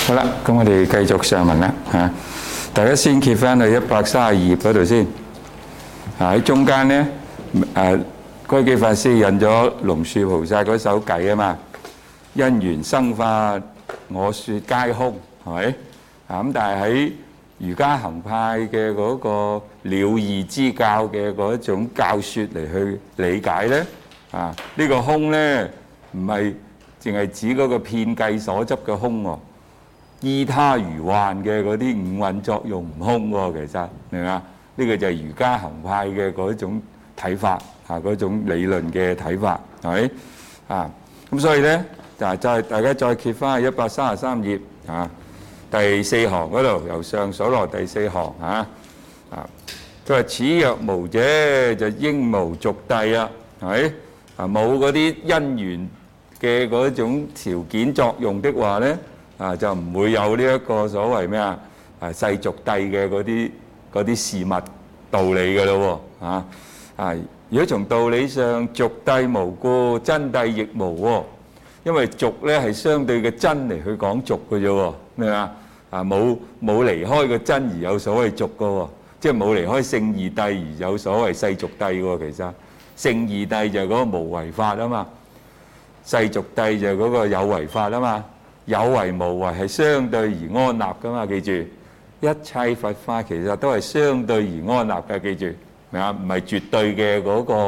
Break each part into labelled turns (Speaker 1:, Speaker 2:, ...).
Speaker 1: 好啦，咁我哋繼續上文啦嚇。大家先揭翻去132頁嗰度先。喺中間咧，該基法師引咗龍樹菩薩嗰首偈啊嘛，因緣生法，我説皆空，係咪？咁但係喺瑜伽行派嘅嗰個了義之教嘅嗰一種教説嚟去理解咧，呢個空咧唔係淨係指嗰個遍計所執嘅空喎。依他如幻嘅嗰啲五蘊作用唔空喎，其實明嘛？呢個就係瑜伽行派嘅嗰種睇法，嗰種理論嘅睇法，係咪？咁所以咧，大家再揭翻去133頁第四行嗰度，由上數落第四行佢話此若無者，就應無續諦啦，係咪？冇嗰啲因緣嘅嗰種條件作用的話咧。就唔會有呢一個所謂咩世俗諦嘅嗰啲事物道理嘅咯喎。如果從道理上，俗諦無故，真諦亦無喎。因為俗咧係相對嘅真嚟去講俗嘅啫喎，咩冇離開個真而有所謂俗嘅喎，即係冇離開聖義諦而有所謂世俗諦喎。其實聖義諦就係嗰個無為法啊嘛，世俗諦就係嗰個有為法啊嘛。有為無為係相對而安立噶嘛，記住，一切佛法其實都係相對而安立嘅，記住，明啊？唔係絕對嘅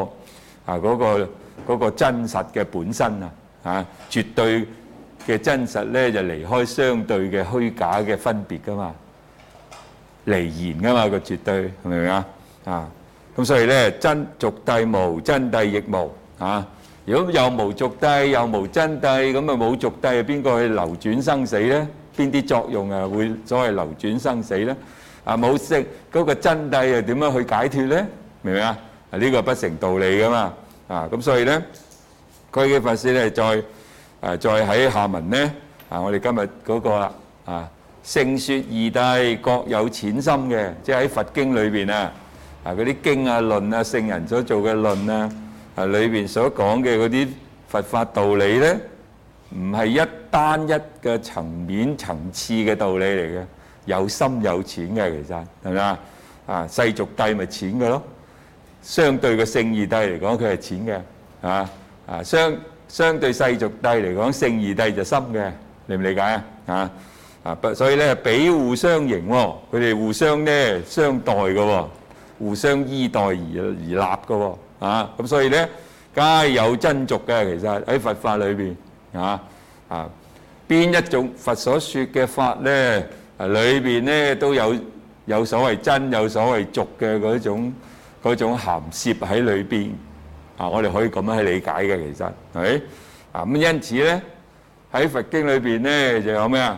Speaker 1: 嗰個真實嘅本身絕對嘅真實咧就離開相對嘅虛假嘅分別噶嘛，離言噶嘛個絕對，係咪啊？咁所以咧俗諦無，真諦亦無如果又無俗諦又無真諦，咁啊冇俗諦，邊個去流轉生死咧？邊啲作用會所謂流轉生死咧？冇識嗰個真諦又點樣去解脫咧？明唔明啊？呢個不成道理噶嘛。咁所以咧，該基法師咧再喺下文咧，我哋今日嗰個啦，聖説二諦各有淺深嘅，即係喺佛經裏邊嗰啲經論聖人所做嘅論裏邊所講嘅嗰啲佛法道理咧，唔係一單一嘅層面層次嘅道理嚟嘅，有深有淺嘅，其實係咪世俗諦咪淺嘅咯，相對嘅聖義諦嚟講佢係淺嘅，相對世俗諦嚟講聖義諦就深嘅，理唔理解所以咧彼互相迎喎，佢哋互相咧相待嘅喎，互相依待而立嘅喎。咁所以咧，皆有真俗嘅。其實喺佛法裏邊，邊一種佛所説嘅法咧，裏邊咧都有所謂真，有所謂俗嘅嗰種含攝喺裏邊。我哋可以咁樣去理解嘅，其實係咪？咁因此咧，喺佛經裏邊咧就有咩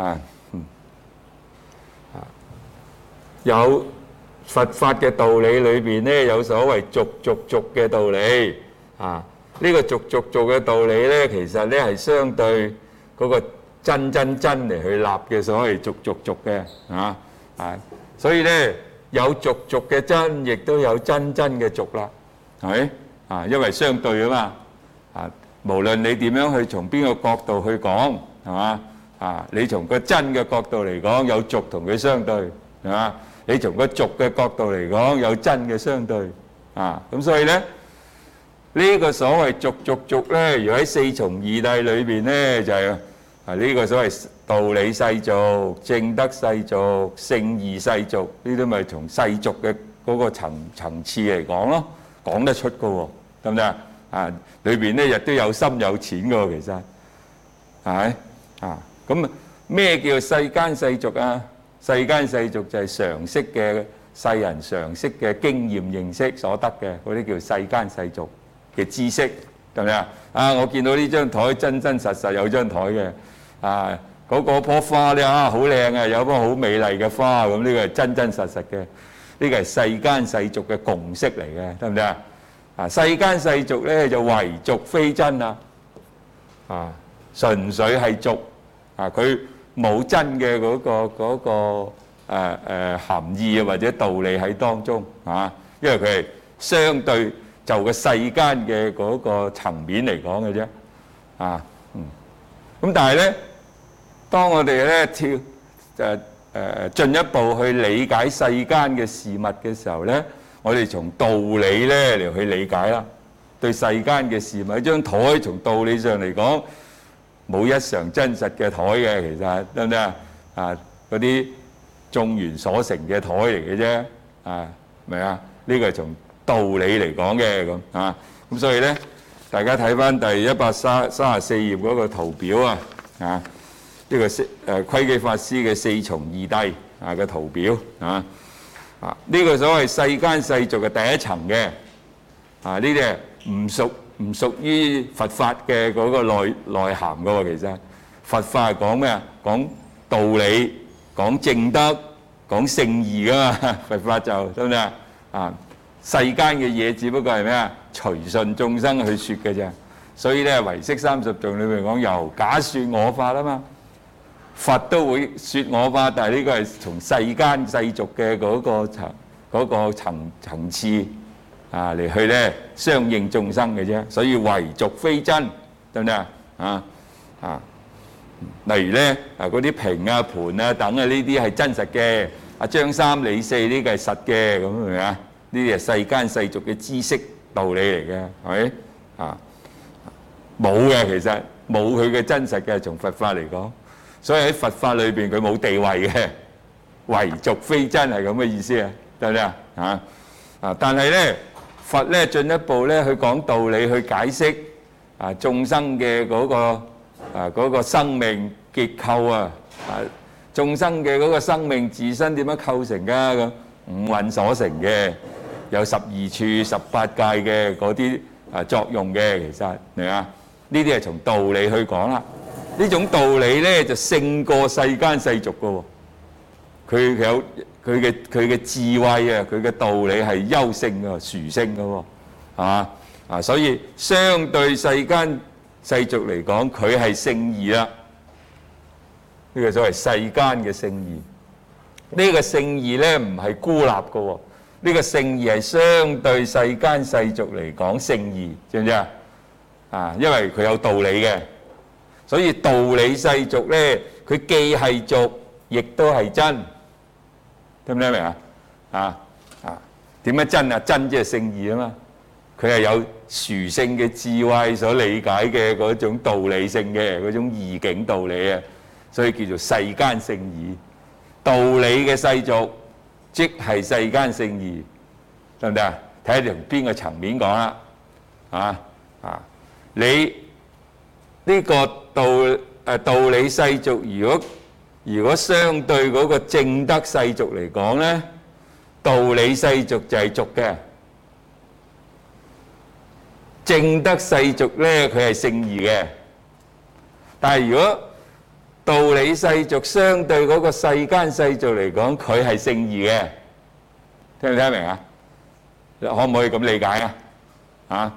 Speaker 1: 有佛法嘅道理裏邊咧，有所謂俗嘅道理呢個俗嘅道理咧，其實咧係相對嗰個真嚟去立嘅所謂俗嘅所以咧有俗嘅真，亦都有真嘅俗啦，係咪因為相對啊嘛無論你點樣去從邊個角度去講係嘛你從個真嘅角度嚟講，有俗同佢相對係嘛？你從個俗嘅角度嚟講，有真嘅相對咁所以咧呢個所謂俗咧，如果喺四重義諦裏邊咧，就係呢個所謂道理世俗、證德世俗、聖義世俗，呢啲咪從世俗嘅嗰個層次嚟講咯，講得出嘅喎，得唔得裏邊咧亦都有深有淺嘅喎，其實係咪咁咩叫世間世俗啊？世間世俗就係常識嘅世人常識嘅經驗認識所得嘅嗰啲叫世間世俗嘅知識，係咪我見到呢張台真實有張台嘅嗰棵花咧好靚有棵好美麗嘅花，咁呢個係真實嘅，呢個係世間世俗嘅共識嚟嘅，得唔得世間世俗咧就唯俗非真純粹係俗佢冇真嘅嗰個含義或者道理喺當中因為佢係相對就個世間嘅嗰個層面嚟講嘅啫咁但係咧當我哋咧進一步去理解世間嘅事物嘅時候咧，我哋從道理咧嚟去理解啦。對世間嘅事物，一張台從道理上嚟講，冇一常真實嘅台嘅，其實得唔得啊？嗰啲眾緣所成嘅台嚟嘅啫，明啊？呢個係從道理嚟講嘅咁啊。咁所以咧，大家睇翻第134頁嗰個圖表啊，呢個窺基法師嘅四重義諦嘅圖表呢個所謂世間世俗嘅第一層嘅呢啲係唔屬於佛法嘅嗰個內涵嘅喎。其實佛法係講咩啊？講道理，講正德，講聖義噶嘛。佛法就得唔得啊？世間嘅嘢只不過係咩啊？隨順眾生去説嘅啫。所以咧，唯識30頌裏面講由假説我法啊嘛。佛都會説我法，但係呢個係從世間世俗嘅嗰個層次嚟去咧相應眾生嘅啫。所以唯俗非真，得唔得例如咧嗰啲瓶啊、盤啊等啊，呢啲係真實嘅。張三李四呢個係實嘅，咁係咪啊？呢啲係世間世俗嘅知識道理嚟嘅，係咪冇嘅，其實冇佢嘅真實嘅，從佛法嚟講。所以喺佛法裏邊佢冇地位嘅，唯俗非真係咁嘅意思啊，得唔得但係咧，佛咧進一步咧去講道理，去解釋眾生嘅嗰個生命結構眾生嘅嗰個生命自身點樣構成㗎？咁五蘊所成嘅，有12處18界嘅嗰啲作用嘅，其實明啊？呢啲係從道理去講啦。呢種道理咧就勝過世間世俗嘅喎，佢有佢嘅智慧啊，佢嘅道理係優勝嘅、殊勝嘅喎，所以相對世間世俗嚟講，佢係聖義啦。呢個所謂世間嘅聖義，呢個聖義咧唔係孤立嘅喎，呢個聖義係相對世間世俗嚟講聖義，知唔知因為佢有道理嘅。所以道理世俗咧，佢既係俗，亦都係真，聽唔聽明點樣真啊？真即係聖義啊嘛，佢係有殊勝嘅智慧所理解嘅嗰種道理性嘅嗰種義境道理啊，所以叫做世間聖義。道理嘅世俗，即係世間聖義，得唔得啊？睇下你從邊個層面講啦，你呢個道理世俗，如果相對嗰個正德世俗嚟講咧，道理世俗就係俗嘅，正德世俗咧佢係聖義嘅。但係如果道理世俗相對嗰個世間世俗嚟講，佢係聖義嘅，聽唔聽得明啊？可唔可以咁理解啊？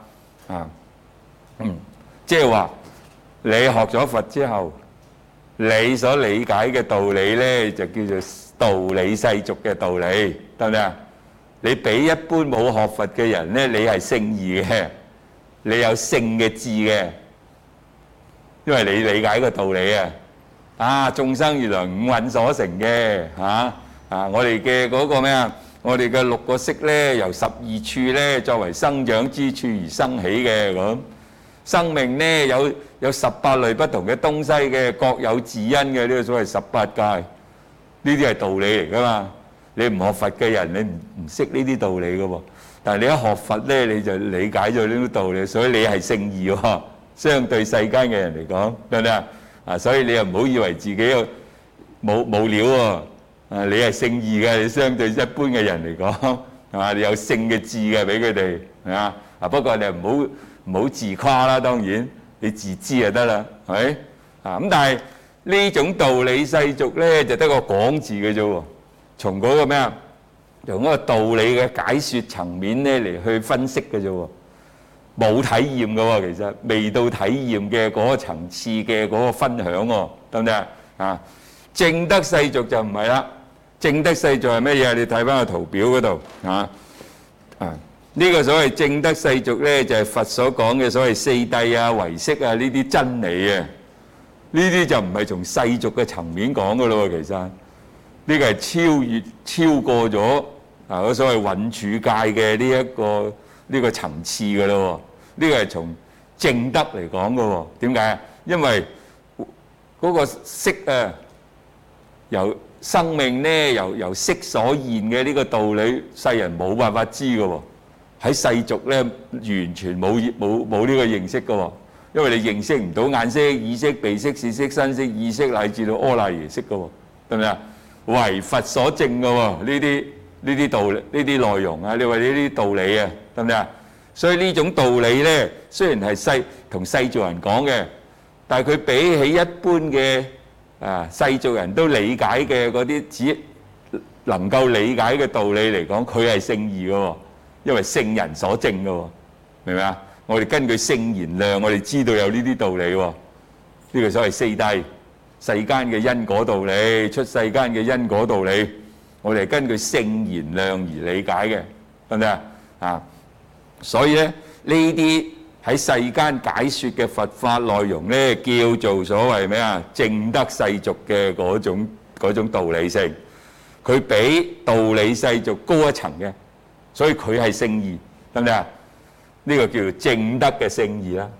Speaker 1: 即係話你學咗佛之後，你所理解嘅道理咧就叫做道理世俗嘅道理，得唔得啊？你比一般冇學佛嘅人咧，你係聖義嘅，你有聖嘅智嘅，因為你理解個道理眾生原來五蘊所成嘅，我哋嘅嗰個咩啊？我哋嘅6個識咧，由12處咧作為生長之處而生起嘅咁。生命咧有18類不同嘅東西嘅，各有自因嘅，呢個所謂18界，呢啲係道理嚟噶嘛。你唔學佛嘅人，你唔識呢啲道理嘅喎。但係你一學佛咧，你就理解咗呢啲道理，所以你係聖義喎。相對世間嘅人嚟講，得唔得啊？所以你又唔好以為自己冇料喎。你係聖義嘅，你相對一般嘅人嚟講，係嘛？你有聖嘅智嘅俾佢哋，係嘛？不過你唔好自誇啦，當然你自知就得啦，係咪？咁但係呢種道理世俗咧，就得個講字嘅啫喎。從嗰個咩啊？從嗰個道理嘅解説層面咧嚟去分析嘅啫喎，冇體驗嘅喎，其實未到體驗嘅嗰個層次嘅嗰個分享喎，得唔得啊？正德世俗就唔係啦，正德世俗係乜嘢？你睇翻個圖表嗰度呢個所謂正德世俗咧，就係佛所講嘅所謂四諦啊、唯識啊呢啲真理啊。 呢啲就唔係從世俗嘅層面講嘅咯喎，其實呢個係超過咗嗰所謂韻柱界嘅呢個層次嘅咯喎，呢個係從正德嚟講嘅喎。點解啊？因為嗰個色啊，由生命咧，由色所現嘅呢個道理，世人冇辦法知嘅喎。喺世俗咧，完全冇呢個認識嘅喎，因為你認識唔到眼識、耳識、鼻識、舌識、身識、意識，乃至到阿賴耶識嘅喎，係咪啊？唯佛所證嘅喎，呢啲道理、呢啲內容啊，你話呢啲道理啊，得唔得啊？所以呢種道理咧，雖然係同世俗人講嘅，但係佢比起一般嘅世俗人都理解嘅嗰啲只能夠理解嘅道理嚟講，佢係聖義嘅喎，因為聖人所證嘅喎，明唔明啊？我哋根據聖言量，我哋知道有呢啲道理喎。呢個所謂四諦世間嘅因果道理，出世間嘅因果道理，我哋係根據聖言量而理解嘅，得唔得啊？所以咧，呢啲喺世間解説嘅佛法內容咧，叫做所謂咩啊？證得世俗嘅嗰種道理性，佢比道理世俗高一層嘅，所以佢係聖義，得唔得啊？呢個叫做證得嘅聖義啦，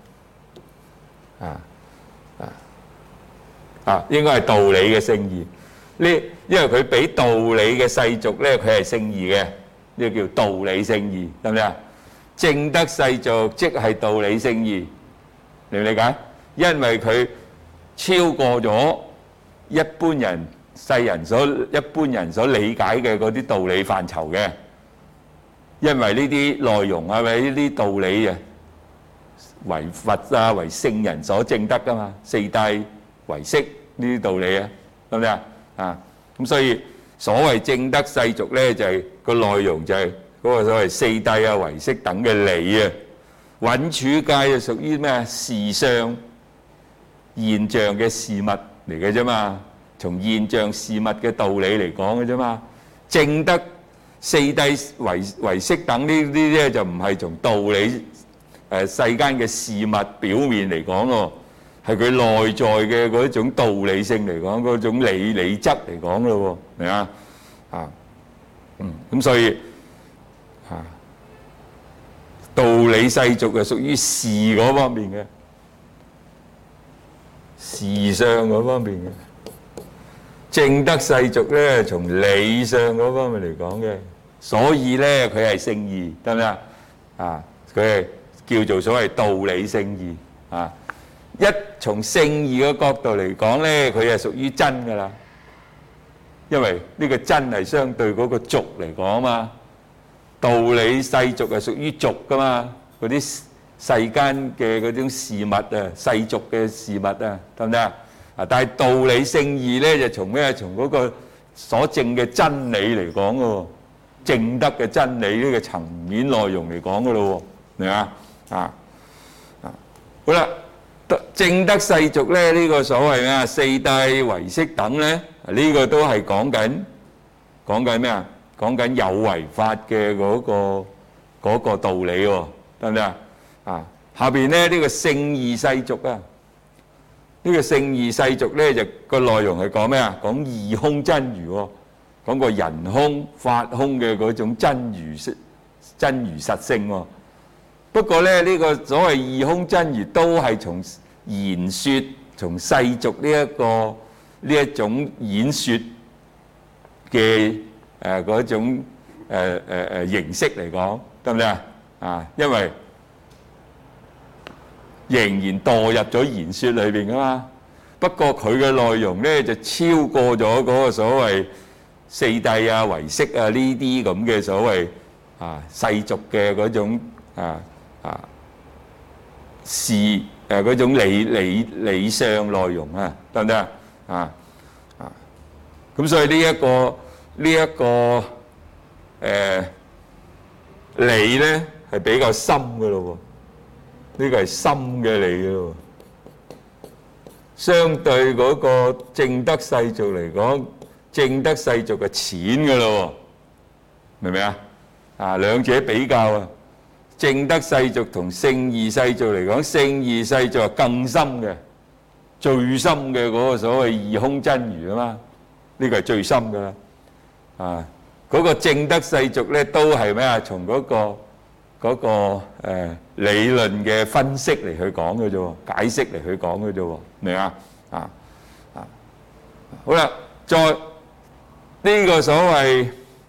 Speaker 1: 應該係道理嘅聖義。因為佢比道理嘅世俗咧，佢係聖義嘅，呢個叫道理聖義，得唔得啊？證得世俗即係道理聖義，理唔理解？因為佢超過咗一般人所理解嘅嗰啲道理範疇嘅。因為呢啲內容啊，或者呢啲道理啊，為佛啊，為聖人所證得噶嘛，四諦唯識呢啲道理啊，得唔得啊？咁所以所謂證得世俗咧，就係個內容就係嗰個所謂四諦啊、唯識等嘅理啊。韻柱界就屬於咩啊？事相現象嘅事物嚟嘅啫嘛，從現象事物嘅道理嚟講嘅啫嘛。證得四諦唯識等呢啲咧，就唔係從道理世間嘅事物表面嚟講咯，係佢內在嘅嗰種道理性嚟講，嗰種理則嚟講咯喎，明啊？咁所以道理世俗係屬於事嗰方面嘅，事相嗰方面嘅。證得世俗咧，從理相嗰方面嚟講嘅，所以咧佢係聖義，得唔得啊？佢係叫做所謂道理聖義啊。一從聖義嘅角度嚟講咧，佢係屬於真噶啦，因為呢個真係相對嗰個俗嚟講嘛。道理世俗係屬於俗噶嘛，嗰啲世間嘅嗰種事物啊，世俗嘅事物啊，得唔得啊？但係道理聖義咧，就從咩？從嗰個所證嘅真理嚟講嘅喎，證得嘅真理呢個層面內容嚟講嘅咯喎，明嘛？好啦，證得世俗咧，呢個所謂咩四諦唯識等咧，呢個都係講緊咩啊？講緊有為法嘅嗰個道理喎，得唔得啊？下邊咧呢個聖義世俗啊。呢個聖義世俗咧，就個內容係講咩啊？講義空真如喎，講個人空法空嘅嗰種真如實性喎。不過咧，呢個所謂義空真如都係從言説、從世俗呢一種演説嘅嗰種形式嚟講，得唔得啊？因為仍然墮入咗言説裏邊噶嘛，不過佢嘅內容咧就超過咗嗰個所謂四諦啊、唯識啊呢啲咁嘅所謂世俗嘅嗰種嗰種理相內容啊，得唔得咁所以呢一個理咧係比較深嘅咯喎。呢個係深嘅理嘅喎，相對嗰個證得世俗嚟講，證得世俗係淺嘅咯喎，明唔明啊？兩者比較啊，證得世俗同聖義世俗嚟講，聖義世俗係更深嘅， 最深嘅嗰個所謂二空真如啊嘛，呢個係最深噶啦。啊，嗰個證得世俗咧都係咩啊？從嗰個理論嘅分析嚟去講嘅啫喎，解釋嚟去講嘅啫喎，明啊？好啦，再呢個所謂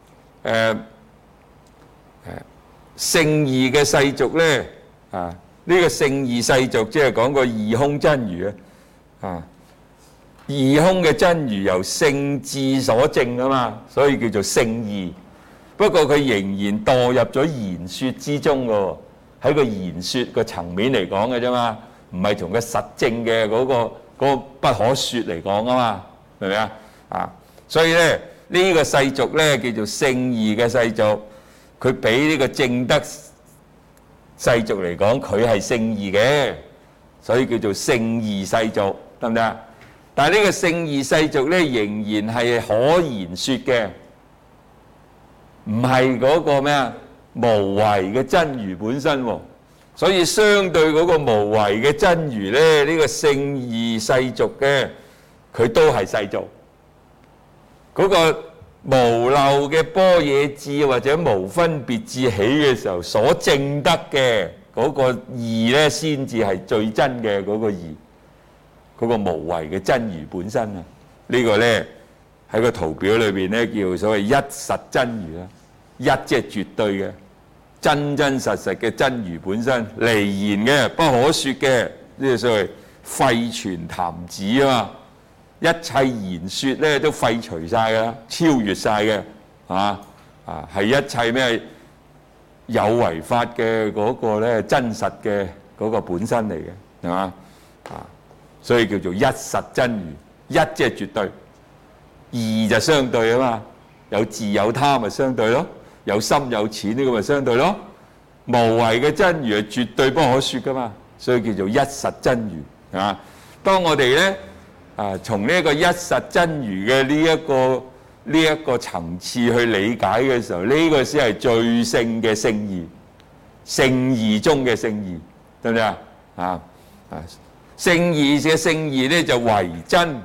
Speaker 1: 聖義嘅世俗咧，呢個聖義世俗即係講個二空真如啊，二空嘅真如由聖智所證啊嘛，所以叫做聖義。不過佢仍然墮入咗言説之中嘅喎，喺個言説個層面嚟講嘅啫嘛，唔係從個實證嘅嗰個不可説嚟講啊嘛，明唔明啊？所以咧呢個世俗咧叫做聖義嘅世俗，佢比呢個證得世俗嚟講，佢係聖義嘅，所以叫做聖義世俗，得唔得啊？但係呢個聖義世俗咧仍然係可言説嘅。唔係嗰個咩啊無為嘅真如本身喎，所以相對嗰個無為嘅真如咧，呢個聖義世俗嘅佢都係世俗。嗰個無漏嘅般若智或者無分別智起嘅時候所證得嘅嗰個義咧，先至係最真嘅嗰個義，嗰個無為嘅真如本身啊！呢個咧喺個圖表裏邊咧叫所謂一實真如啦。一即係絕對嘅真真實實嘅真如本身，離言嘅不可説嘅，呢個所謂廢傳談止啊嘛，一切言説咧都廢除曬㗎，超越曬嘅係一切咩有為法嘅嗰個咧真實嘅嗰個本身嚟嘅，係嘛所以叫做一實真如，一即係絕對，二就相對啊嘛，有自有他咪相對咯。有深有淺呢個咪相對咯，無為嘅真如係絕對不可説噶嘛，所以叫做一實真如啊。當我哋咧從呢一個一實真如嘅呢一個層次去理解嘅時候，呢個先係最聖嘅聖義，聖義中嘅聖義，得唔得啊？聖義嘅聖義咧就為真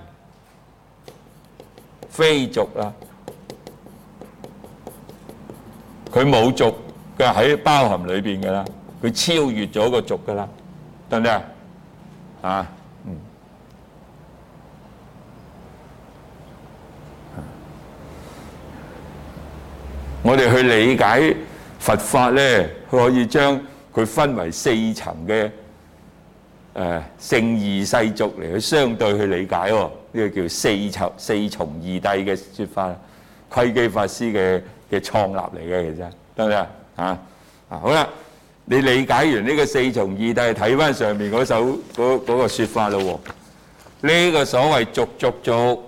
Speaker 1: 非俗啦。佢冇俗嘅喺包含裏邊嘅啦，佢超越咗個俗嘅啦，得唔得啊？我哋去理解佛法咧，可以將佢分為四層嘅聖義世俗嚟去相對去理解喎。呢個叫四重義諦嘅説法，窺基法師嘅創立嚟嘅，其實得唔得好啦，你理解完呢個四重義諦，睇翻上面嗰個説法咯喎。呢個所謂俗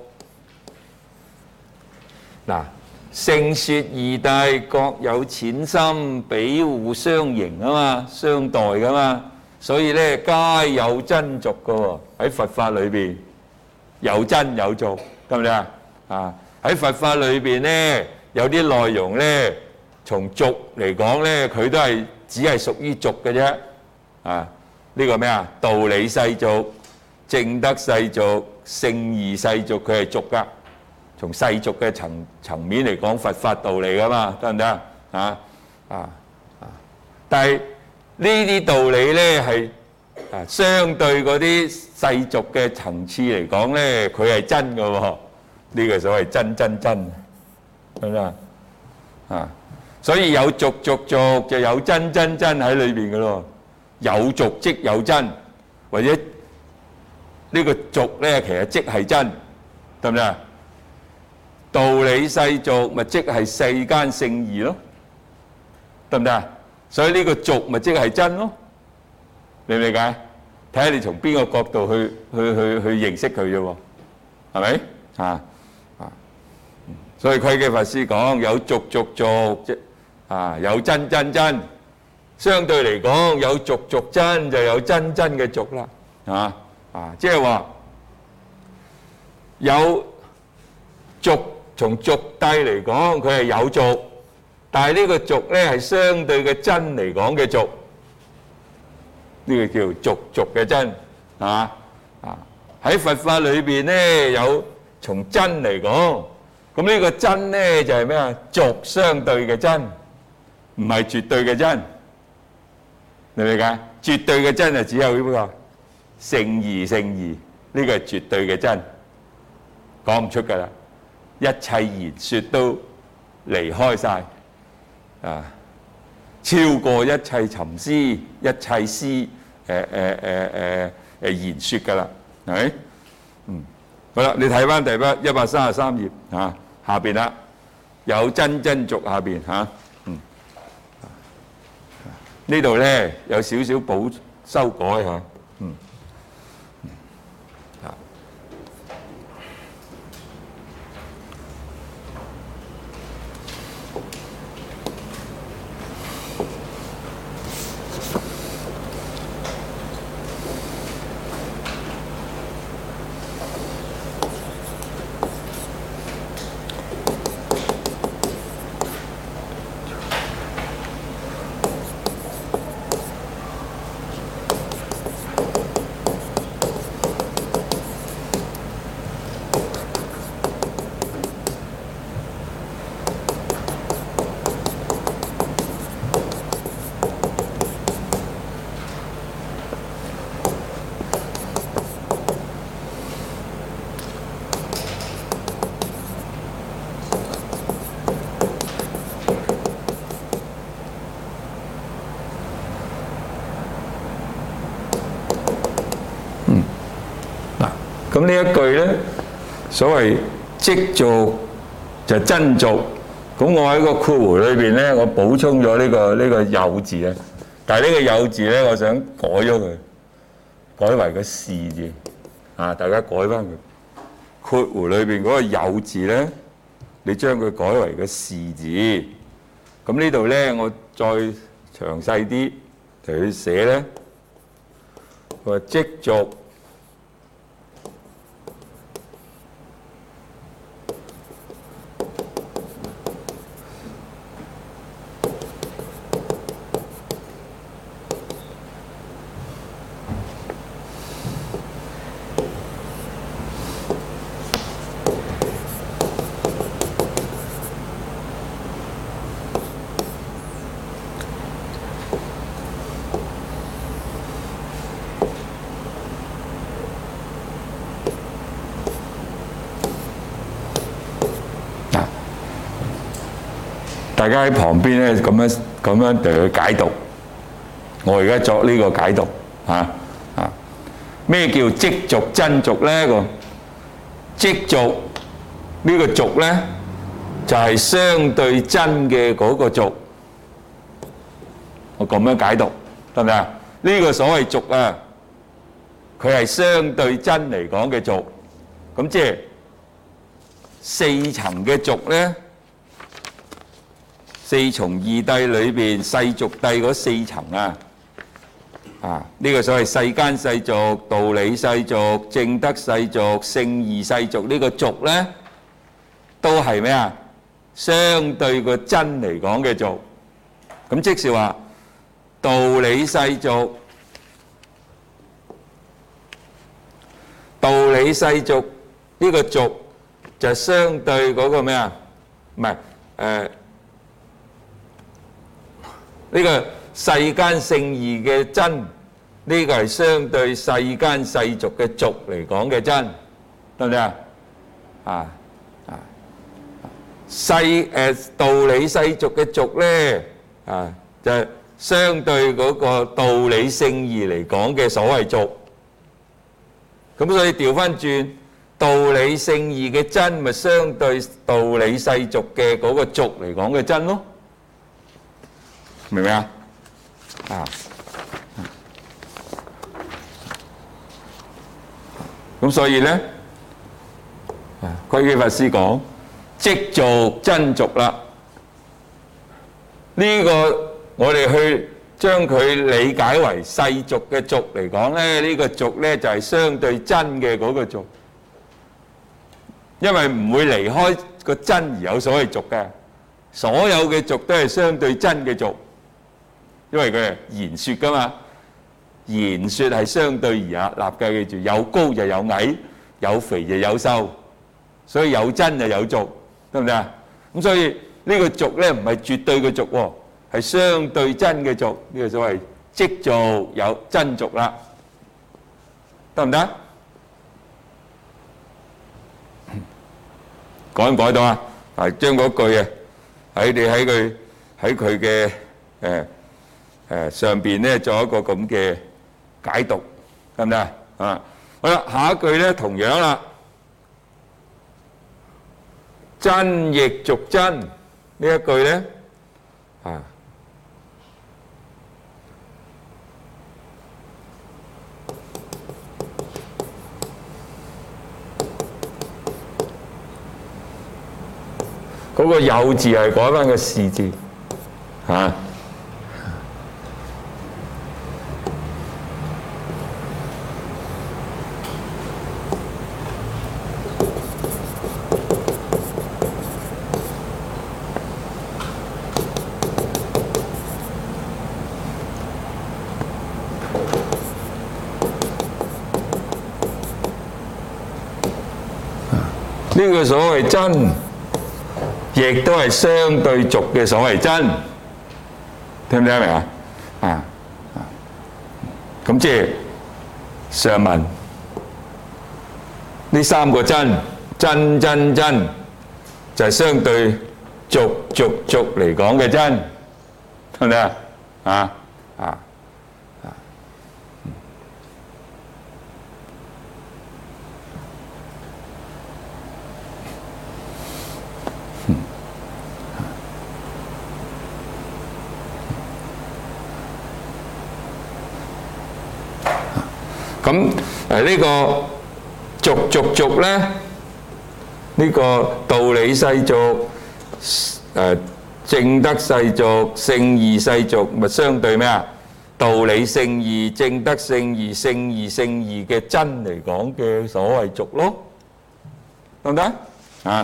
Speaker 1: 嗱，聖説義諦各有淺深，比互相迎啊嘛，相待噶嘛，所以咧皆有真俗噶喎。喺佛法裏邊有真有俗，得唔得喺佛法裏邊咧，有啲內容咧，從俗嚟講咧，佢都係只係屬於俗嘅啫。呢個咩道理世俗、證得世俗、聖義世俗，佢係俗噶。從世俗嘅層面嚟講，佛法道理噶嘛，得唔得但係呢啲道理咧係相對嗰啲世俗嘅層次嚟講咧，佢係真嘅喎。呢個所謂真，得唔得所以有俗就有真喺裏邊嘅咯。有俗即有真，或者呢個俗咧其實即係真，得唔得道理世俗咪即係世間聖義咯，得唔得所以呢個俗咪即係真咯，理唔理解？睇下你從邊個角度去認識佢啫喎，係咪所以窺基法師講有俗有真，相對嚟講有俗真就有真嘅俗啦，即係話有俗，從俗諦嚟講佢係有俗，但係呢個俗咧係相對嘅真嚟講嘅俗，呢個叫俗嘅真， 喺佛法裏邊咧，有從真嚟講，咁呢個真咧就係咩啊？俗相對嘅真，唔係絕對嘅真，明唔明啊？絕對嘅真係只有呢個聖義，聖義呢個係絕對嘅真，講唔出㗎啦。一切言説都離開晒啊，超過一切沉思、一切思言説㗎啦，係咪？好啦，你睇翻第133頁啊，下邊啦，有真真俗下邊嚇，呢度咧有少少修改嚇，咁呢一句咧，所謂即俗就真俗，咁我喺個括弧裏邊咧，我補充咗呢個有字啊，但係呢個有字咧，我想改咗佢，改為個是字啊，大家改翻佢。括弧裏邊嗰個有字咧，你將佢改為個是字。咁呢度咧，我再詳細啲嚟去寫咧，佢話即俗。大家喺旁邊咧咁樣對佢解讀，我而家作呢個解讀咩叫即俗真俗咧？個即俗呢個俗咧就係相對真嘅嗰個俗，我咁樣解讀得唔得啊？呢個所謂俗啊，佢係相對真嚟講嘅俗，咁即係四層嘅俗咧。四重義諦裏邊世俗諦嗰四層呢個所謂世間世俗、道理世俗、正德世俗、聖義世俗，呢個俗咧都係咩啊？相對個真嚟講嘅俗，咁即是話道理世俗，道理世俗呢個俗就相對嗰個咩啊？唔係呢個世間聖義嘅真，呢個係相對世間世俗嘅俗嚟講嘅真，得唔得啊？道理世俗嘅俗咧就係相對嗰個道理聖義嚟講嘅所謂俗。咁所以調翻轉，道理聖義嘅真咪相對道理世俗嘅嗰個俗嚟講嘅真咯。明唔明啊？咁所以咧，窺基法師講即俗真俗啦。呢個我哋去將佢理解為世俗嘅俗嚟講咧，呢個俗咧就係相對真嘅嗰個俗，因為唔會離開個真而有所謂俗嘅，所有嘅俗都係相對真嘅俗。因為佢係言説噶嘛， 言説係相對而立嘅，記住有高就有矮，有肥就有瘦，所以有真就有俗，得唔得啊？咁所以呢個俗咧唔係絕對嘅俗喎，係相對真嘅俗，呢個所謂即俗有真俗啦，得唔得？改唔改到啊？係將嗰句啊，喺佢嘅上邊咧做一個咁嘅解讀，得唔得啊？啊，好啦，下一句咧同樣啦，真亦俗真呢一句咧啊，嗰個有字係改翻個是字嚇。呢個所謂真，亦都係相對俗嘅所謂真，聽唔聽得明啊？啊，咁即係上文呢三個真，真真真，就係相對俗俗俗嚟講嘅真，聽唔聽啊？啊啊！咁呢個俗俗俗咧，呢個道理世俗，正德世俗，聖義世俗，咪相對咩啊？道理聖義、正德聖義、聖義聖義嘅真嚟講嘅所謂俗咯，得唔得啊？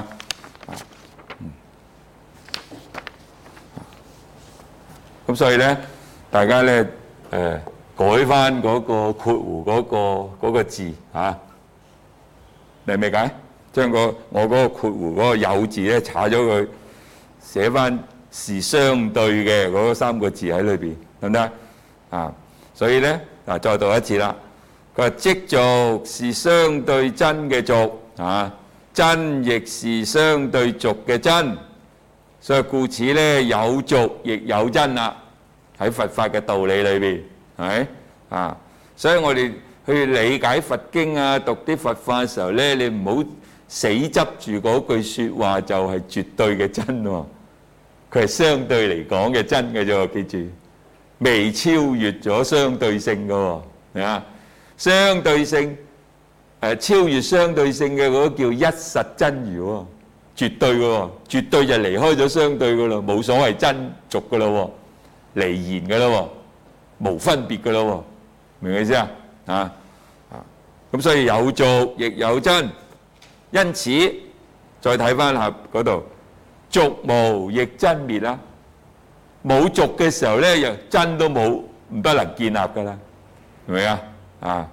Speaker 1: 咁所以咧，大家咧改翻嗰個括弧嗰個字嚇，你明唔明解？將我嗰個括弧嗰個有字咧查咗佢，寫翻是相對嘅嗰三個字喺裏邊，得唔得啊？所以咧嗱，再讀一次啦。佢話即俗是相對真嘅俗啊，真亦是相對俗嘅真，所以故此咧有俗亦有真啦，喺佛法嘅道理裏邊。係咪啊？所以我哋去理解佛經啊，讀啲佛法嘅時候咧，你唔好死執住嗰句説話就係絕對嘅真喎，佢係相對嚟講嘅真嘅啫喎，記住，未超越咗相對性嘅喎，係啊，相對性超越相對性嘅嗰個叫一實真如喎，絕對嘅喎，絕對就離開咗相對嘅咯，冇所謂真俗嘅咯喎，離言嘅咯喎。無分別嘅咯喎，明唔明意思啊？咁所以有俗亦有真，因此再睇翻下嗰度，俗無亦真滅啦。冇俗嘅時候咧，又真都冇，唔得能建立㗎啦，明唔明啊？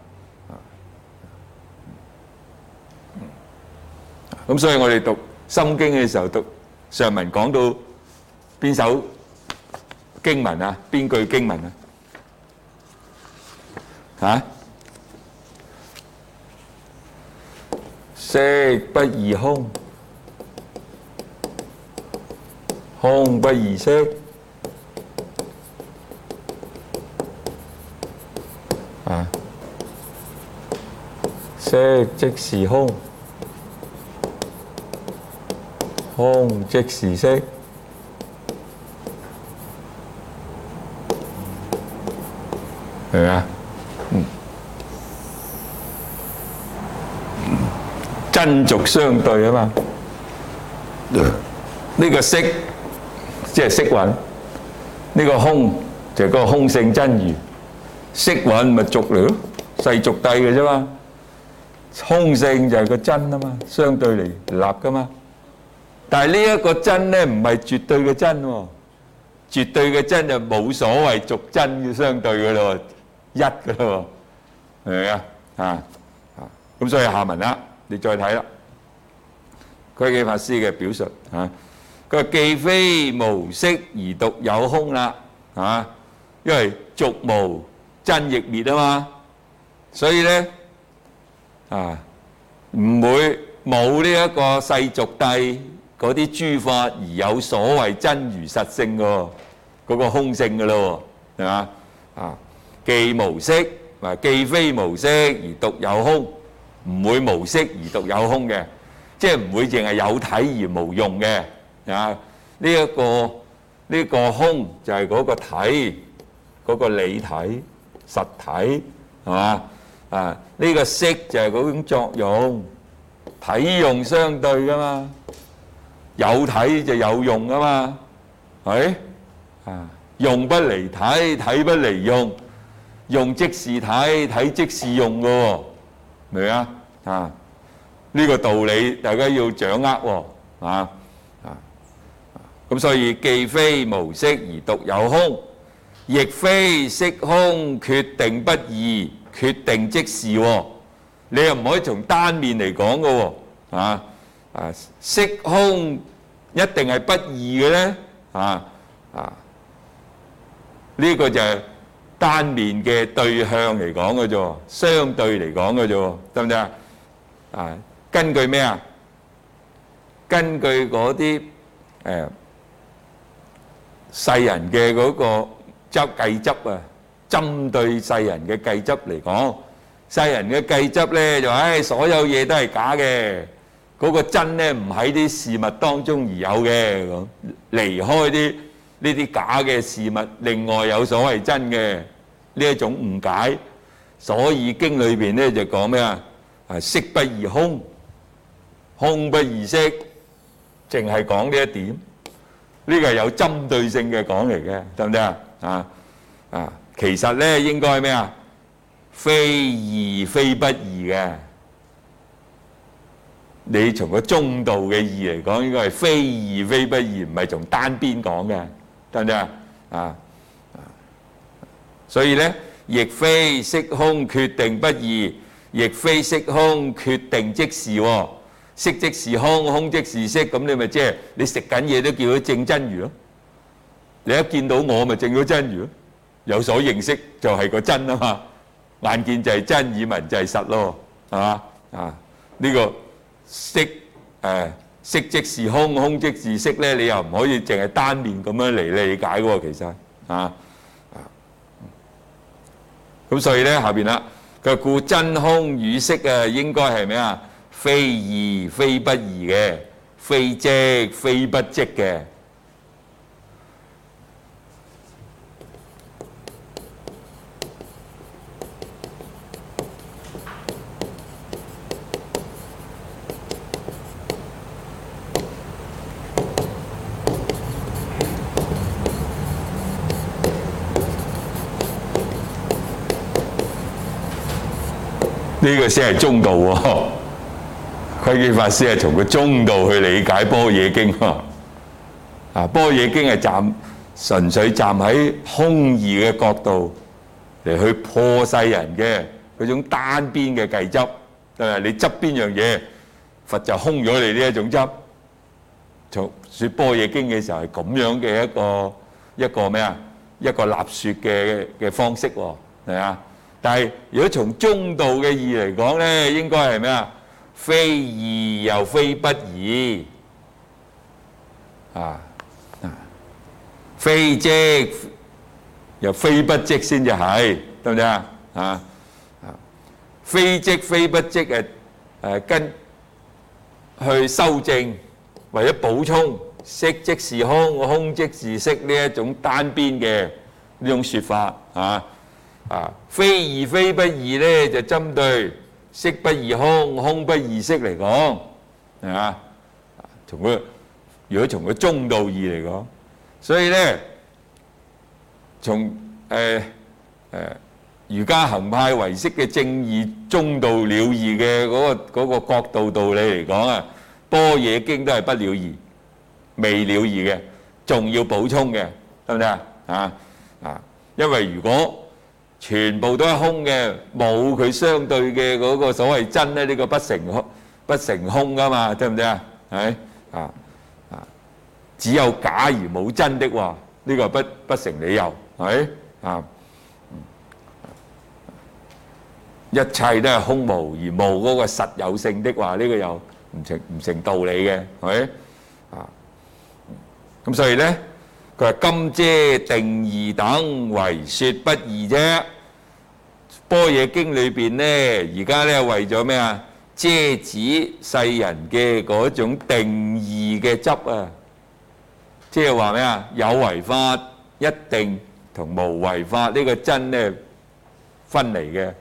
Speaker 1: 咁所以我哋讀心經嘅時候，讀上文講到邊首經文啊？邊句經文啊？色不異空，空不異色，色即是空，空即是色。明唔明啊？真俗相對啊嘛，呢個色即係色蘊，呢個空就係嗰個空性真如，色蘊咪俗嚟咯，世俗諦嘅啫嘛，空性就係個真啊嘛，相對嚟立噶嘛。但係呢一個真咧唔係絕對嘅真喎，絕對嘅真就冇所謂俗真嘅相對嘅咯， 一㗎咯喎，明唔明啊？咁所以下文啦，你再睇啦，區基法師嘅表述佢話既非無色而獨有空啦，因為俗無真亦滅啊嘛，所以咧唔會冇呢一個世俗諦嗰啲諸法而有所謂真如實性嘅嗰個空性嘅咯喎，係嘛？既無色既非無色而獨有空，唔會無色而獨有空嘅，即係唔會淨係有體而無用嘅。呢個空就係嗰個體，嗰個理體實體，係嘛？呢個色就係嗰種作用，體用相對噶嘛，有體就有用噶嘛，係用不離體，體不離用，用即是體，體即是用噶喎，明啊？呢個道理大家要掌握喎，咁所以既非無色而獨有空，亦非色空決定不異，決定即是喎，你又唔可以從單面嚟講嘅喎，色空一定係不異嘅咧，呢個就係單面嘅對向嚟講嘅啫，相對嚟講嘅啫，得唔得啊？根據咩啊？根據嗰啲世人嘅嗰個計執啊，針對世人嘅計執嚟講，世人嘅計執咧就所有嘢都係假嘅，嗰個真咧唔喺啲事物當中而有嘅，咁離開呢啲假嘅事物，另外有所謂真嘅呢一種誤解，所以經裏邊咧就講咩啊？色不異空，空不異色，淨係講呢一點，呢個係有針對性嘅講嚟嘅，得唔得啊？其實咧應該係咩啊？非異非不異嘅，你從個中道嘅義嚟講，應該係非異非不異，唔係從單邊講嘅，得唔得啊？所以咧，亦非色空決定不異，亦非色空決定即是喎。色即是空，空即是色，咁你咪即係你食緊嘢都叫佢證真如咯。你一見到我咪證咗真如咯，有所認識就係個真啊嘛。眼見就係真，耳聞就係實咯，係嘛？呢個色色即是空，空即是色咧，你又唔可以淨係單面咁樣嚟理解喎，其實咁所以咧下邊啦，佢故真空與色應該係咩啊？非異非不異嘅，非即非不即嘅。呢個先係中道喎。窺基法師係從個中道去理解《般若經》喎。《般若經》係純粹站喺空義嘅角度嚟去破世人嘅嗰種單邊嘅計執。你執邊樣嘢，佛就空咗你呢一種執。從説《般若經》嘅時候係咁樣嘅一個咩啊？一個立説嘅方式喎，係啊。但係如果從中道嘅義嚟講咧，應該係咩啊？非異又非不異，非即又非不即先至係，得唔得啊？非即非不即跟去修正或者補充色即是空，空即是色呢一種單邊嘅呢種説法非異非不異咧，就針對色不異空，空不異色嚟講，係嘛？如果從個中道義嚟講，所以咧，從儒家行派唯識嘅正義中道了義嘅嗰個角度道理嚟講啊，般若經都係不了義、未了義嘅，仲要補充嘅，得唔得啊？因為如果全部都係空嘅，冇佢相對嘅嗰個所謂真咧，呢個不成空噶嘛，對唔對啊？係啊啊，只有假而冇真的話，呢個不成理由，係啊。一切都係空無而無嗰個實有性的話，呢個又唔成道理嘅，係咪啊？咁所以咧，佢話今遮定義等為説不異啫。般若經裏邊咧，而家咧為咗咩啊？遮止世人嘅嗰種定義嘅執啊，即係話咩啊？有為法一定同無為法呢個真咧分離嘅。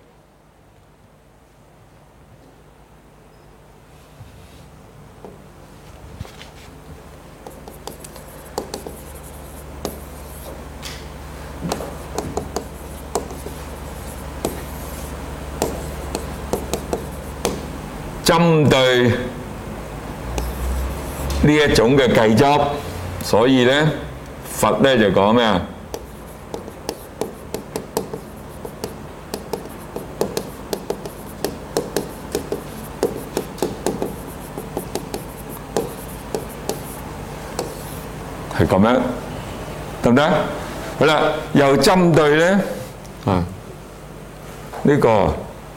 Speaker 1: 針對呢一種嘅計執，所以咧佛咧就講咩啊？係咁樣，得唔得？好啦，又針對咧呢個。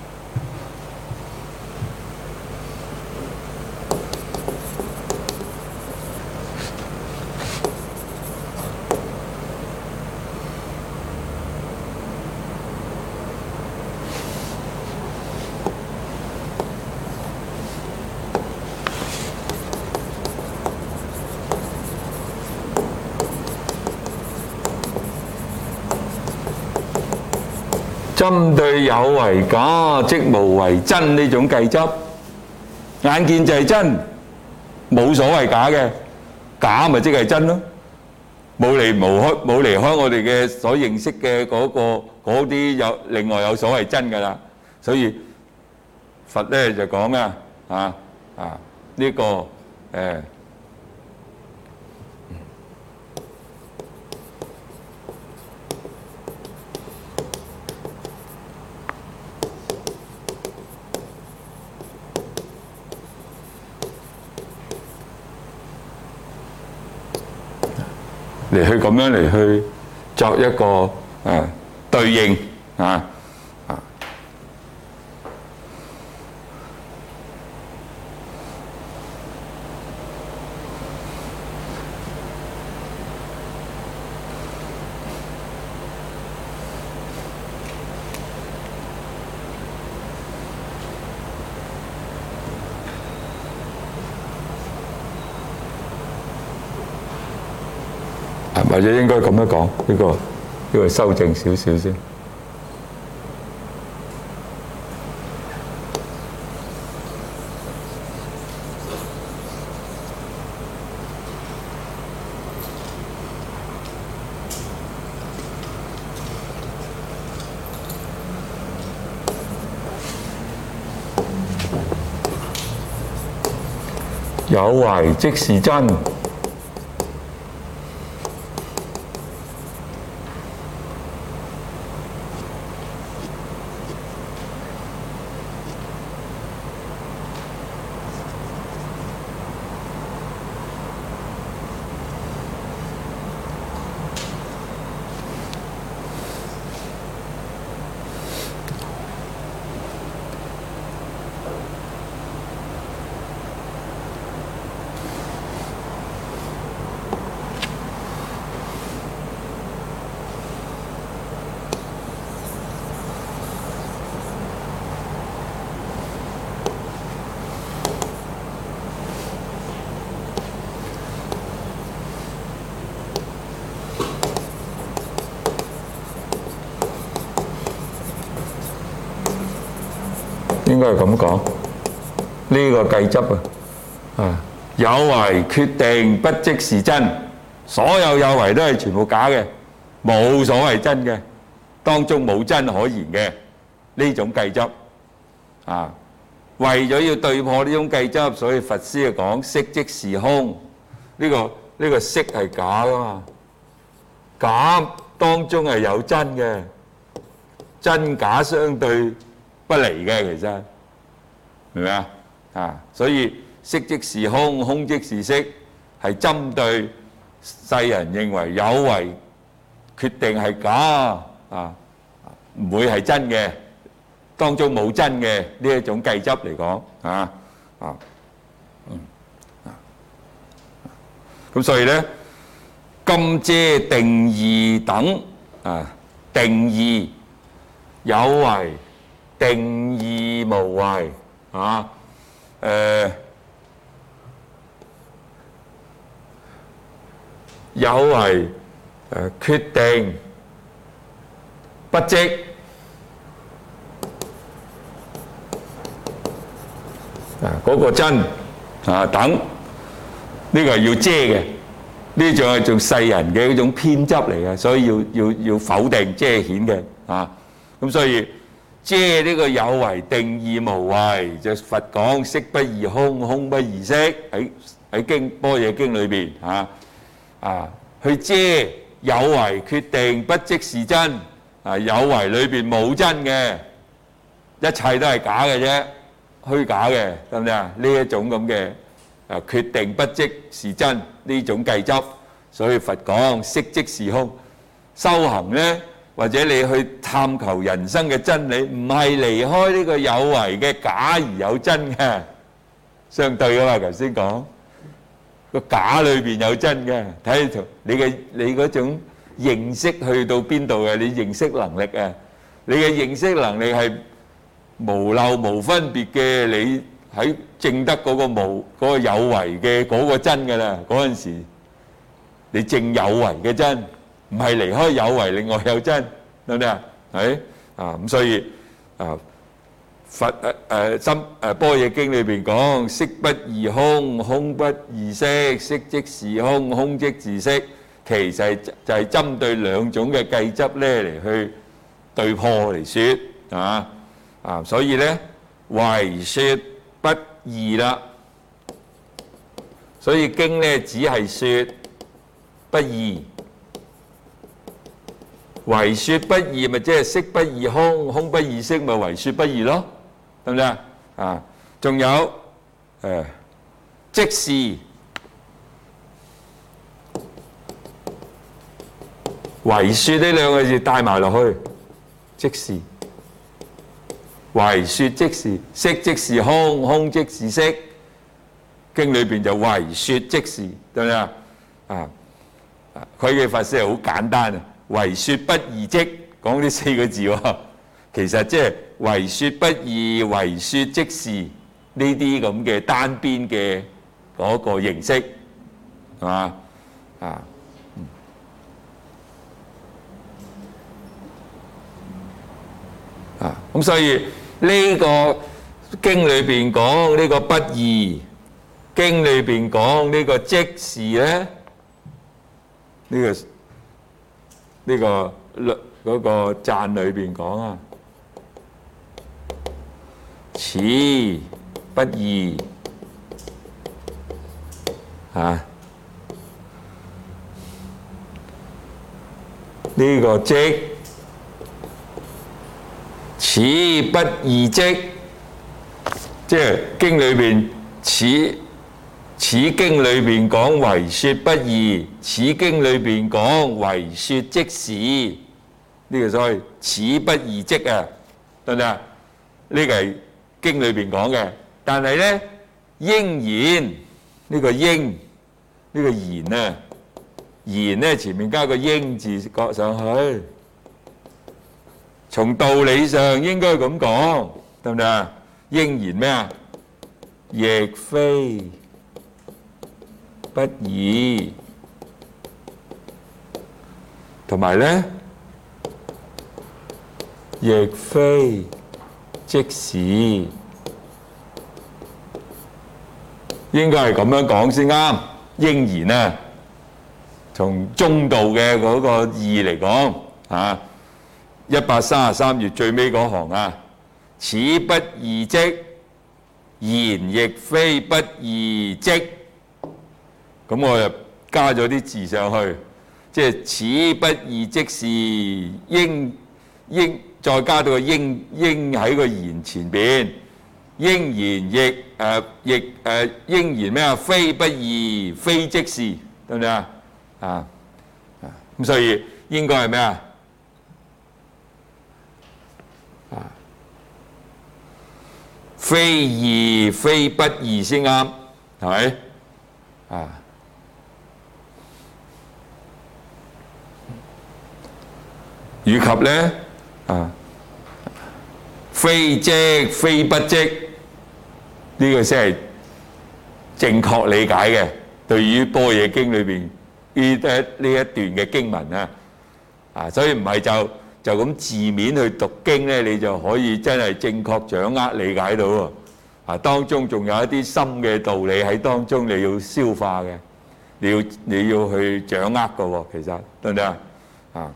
Speaker 1: 針對有為假即無為真呢種計執，眼見就係真，冇所謂假嘅，假咪即係真咯，冇離開我哋嘅所認識嘅嗰啲有另外有所謂真㗎啦。所以佛咧就講咩呢個嚟去咁樣嚟去作一個對應或者應該咁樣講，呢個修正少少先。有為即是真。應該係咁講，呢個計執有為決定不即是真，所有有為都係全部假嘅，冇所謂真嘅，當中冇真可言嘅呢種計執為咗要對破呢種計執，所以佛師講色即是空，呢個色係假噶嘛，假當中係有真嘅。 真假相對不離嘅，其實明唔明啊？啊，所以色即是空，空即是色，係針對世人認為有為決定係假啊，唔會係真嘅，當中冇真嘅呢一種計執嚟講啊啊咁所以咧，今遮定義等啊，定義有為，定義無為啊，有為決定不即嗰個真啊等，呢個係要遮嘅，呢種係做世人嘅一種偏執嚟嘅，所以要否定遮顯嘅啊。咁所以遮呢個有為定義無為，就佛講色不異空，空不異色，喺經般若經裏邊去遮有為決定不即是真啊，有為裏邊冇真嘅，一切都係假嘅啫，虛假嘅，得唔得啊？呢一種咁嘅決定不即是真呢種計執，所以佛講色即是空。修行呢，或者你去探求人生嘅真理，唔係離開呢個有為嘅假而有真嘅，相對噶嘛。頭先講個假裏邊有真嘅，睇下你嗰種認識去到邊度嘅，你認識能力啊，你嘅認識能力係無漏無分別嘅，你喺證得嗰個有為嘅嗰個真㗎啦，嗰陣時你證有為嘅真，唔係離開有為另外有真，得唔得啊？係啊，咁所以佛般若經裏邊講色不異空，空不異色，色即是空，空即是色，其實就係針對兩種嘅計執咧嚟去對破嚟説所以咧唯說不異啦，所以經咧只係説不異，唯說不異咪即係色不異空，空不異色，咪唯說不異咯，得唔得啊？仲有即是唯說呢兩個字帶埋落去，即是唯說即是色即是空，空即是色，經裏邊就唯說即是，得唔得啊？佢嘅法師係好簡單啊，唯說不異即講呢四個字喎，其實即係唯說不異，唯說即是呢啲咁嘅單邊嘅嗰個形式，係嘛咁所以呢個經裏邊講呢個不異，經裏邊講呢個即是咧，呢個嗰個讚裏邊講此不異呢個即此不異即，即係經裏邊此經裏邊講唯說不異，此經裏邊講唯說即是，呢個所謂此不異即啊，得唔得啊？呢個係經裏邊講嘅，但係咧應言呢個應呢個言啊，言咧前面加個應字搁上去，從道理上應該咁講，得唔得啊？應言咩啊？亦非不異，同埋咧亦非即是，應該係咁樣講先啱。應言啊，從中道嘅嗰個義嚟講133頁最尾嗰行此不異即，言亦非不異即。咁我就加咗啲字上去，即係此不異即是應再加到個應喺個言前邊，應言應言咩啊？非不義，非即是，得唔得啊？咁所以應該係咩啊？非義非不義先啱，係咪？以及咧非即非不即，呢個先係正確理解嘅。對於《般若經》裏邊呢一段嘅經文啊，所以唔係就咁字面去讀經咧，你就可以真係正確掌握理解到喎。當中仲有一啲深嘅道理喺當中，你要消化嘅，你要去掌握嘅喎。其實得唔得啊？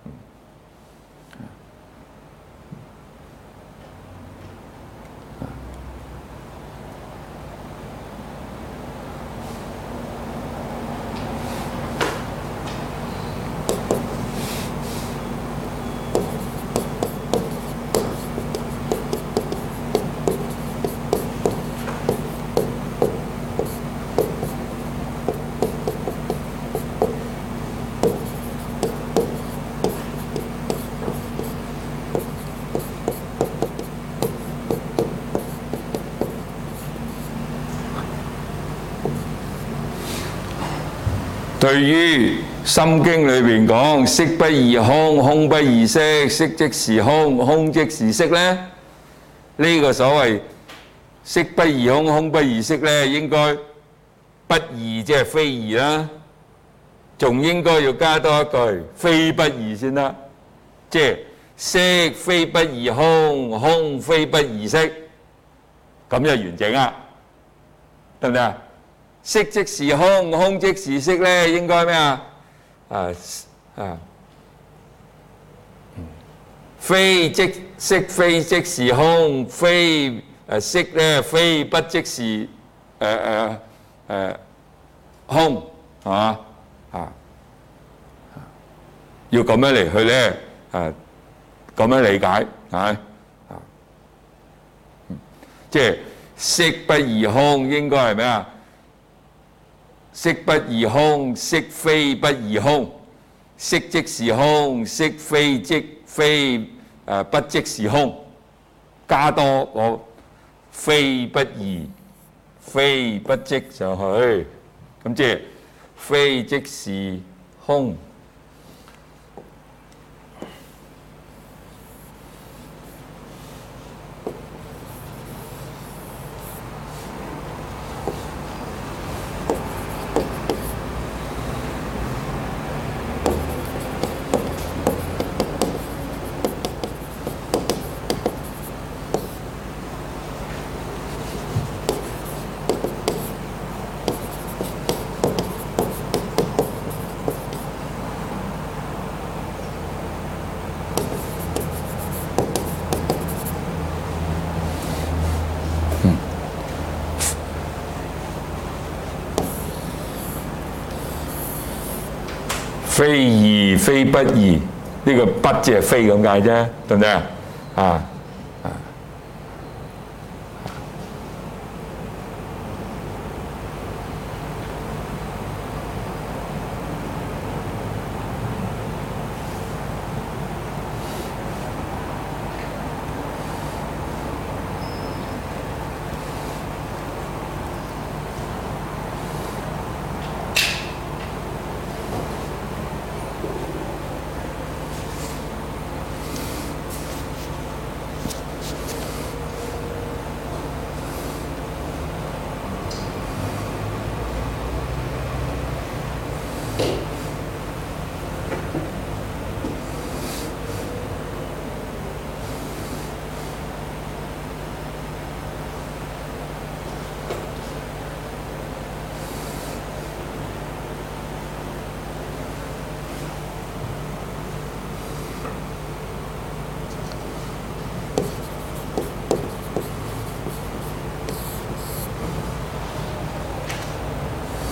Speaker 1: 對於《心經》裏邊講色不異空，空不異色，色即是空，空即是色咧，呢個所謂色不異空，空不異色咧，應該不異即係非異啦，仲應該要加多一句非不異先得，即係色非不異空，空非不異色，咁就完整啦，得唔得啊？色即是空，空即是色咧，應該咩啊？非即色，非即是空，非色咧，非不即是空，係嘛？要咁樣嚟去咧，咁樣理解，係即係色不異空，應該係咩啊？色不異空，色非不異空，色即是空，色非不即是空，加多個非不異、非不即上去，咁即係非即是空。非異非不異，呢個不即係非咁解啫，對唔對啊？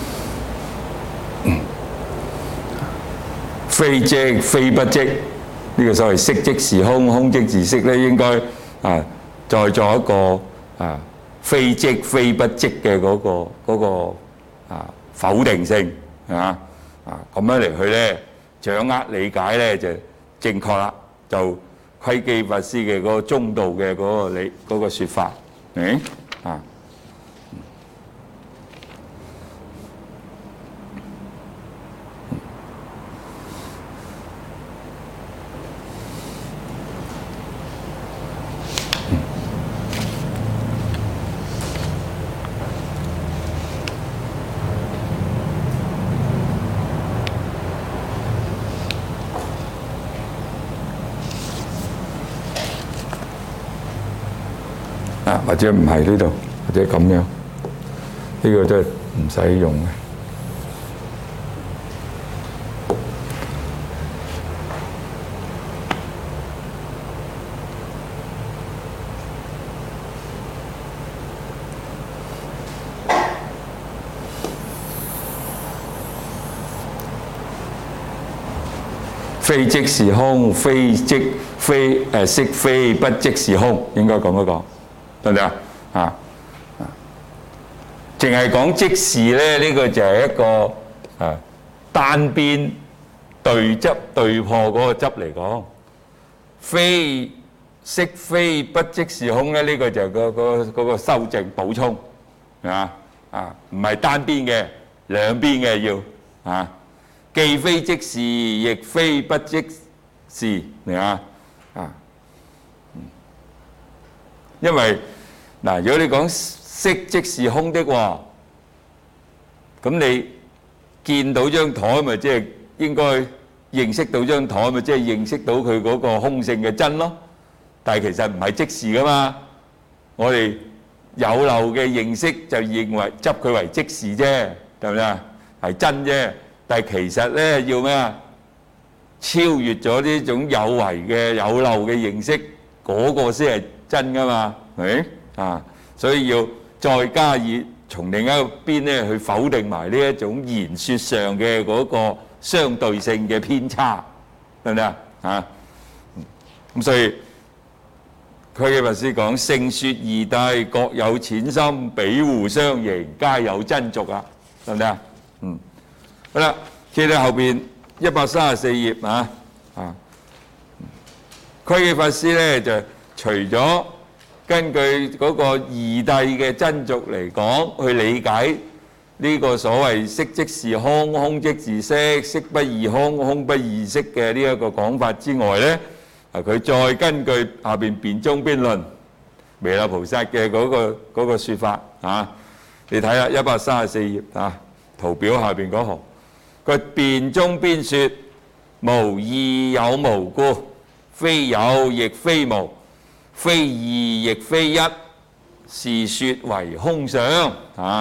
Speaker 1: 非即非不即， 呢個所謂色即是空，空即是色咧，應該再做一個非即非不即嘅嗰個否定性咁樣嚟去咧掌握理解咧就正確啦，就窺基法師嘅嗰個中道嘅嗰個説法，或者唔係呢度，或者咁樣，呢個真係唔使用嘅。非即是空，非即非色非不即是空，應該咁樣講。得唔得啊？淨係講即時咧，呢個就係一個單邊對執對破嗰個執嚟講。非色非不即是空咧，呢個就係嗰個修正補充唔係單邊嘅，兩邊嘅要既非即時，亦非不即時因為如果你講色即是空的話，咁你見到張台咪即係應該認識到張台咪即係認識到佢嗰個空性嘅真咯。但係其實唔係即時噶嘛，我哋有漏嘅認識就認為執佢為即時啫，係咪啊？係真啫，但係其實咧要咩啊？超越咗呢種有為嘅有漏嘅認識，嗰個先係真噶嘛，係咪？所以要再加以從另一個邊咧去否定埋呢一種言説上嘅嗰個相對性嘅偏差，得唔得啊？咁所以窺基法師講聖説義諦各有淺深，彼互相形，皆有真俗啊，得唔得啊？好啦，企喺後邊134頁窺基法師咧就除咗根據嗰個義諦嘅真俗嚟講，去理解呢個所謂色即是空，空即是色，色不異空，空不異色嘅呢一個講法之外咧，佢再根據下邊辯中邊論彌勒菩薩嘅嗰個説法你睇下134頁圖表下邊嗰行，佢辯中邊説無義有無故，非有亦非無。非二亦非一，是説為空相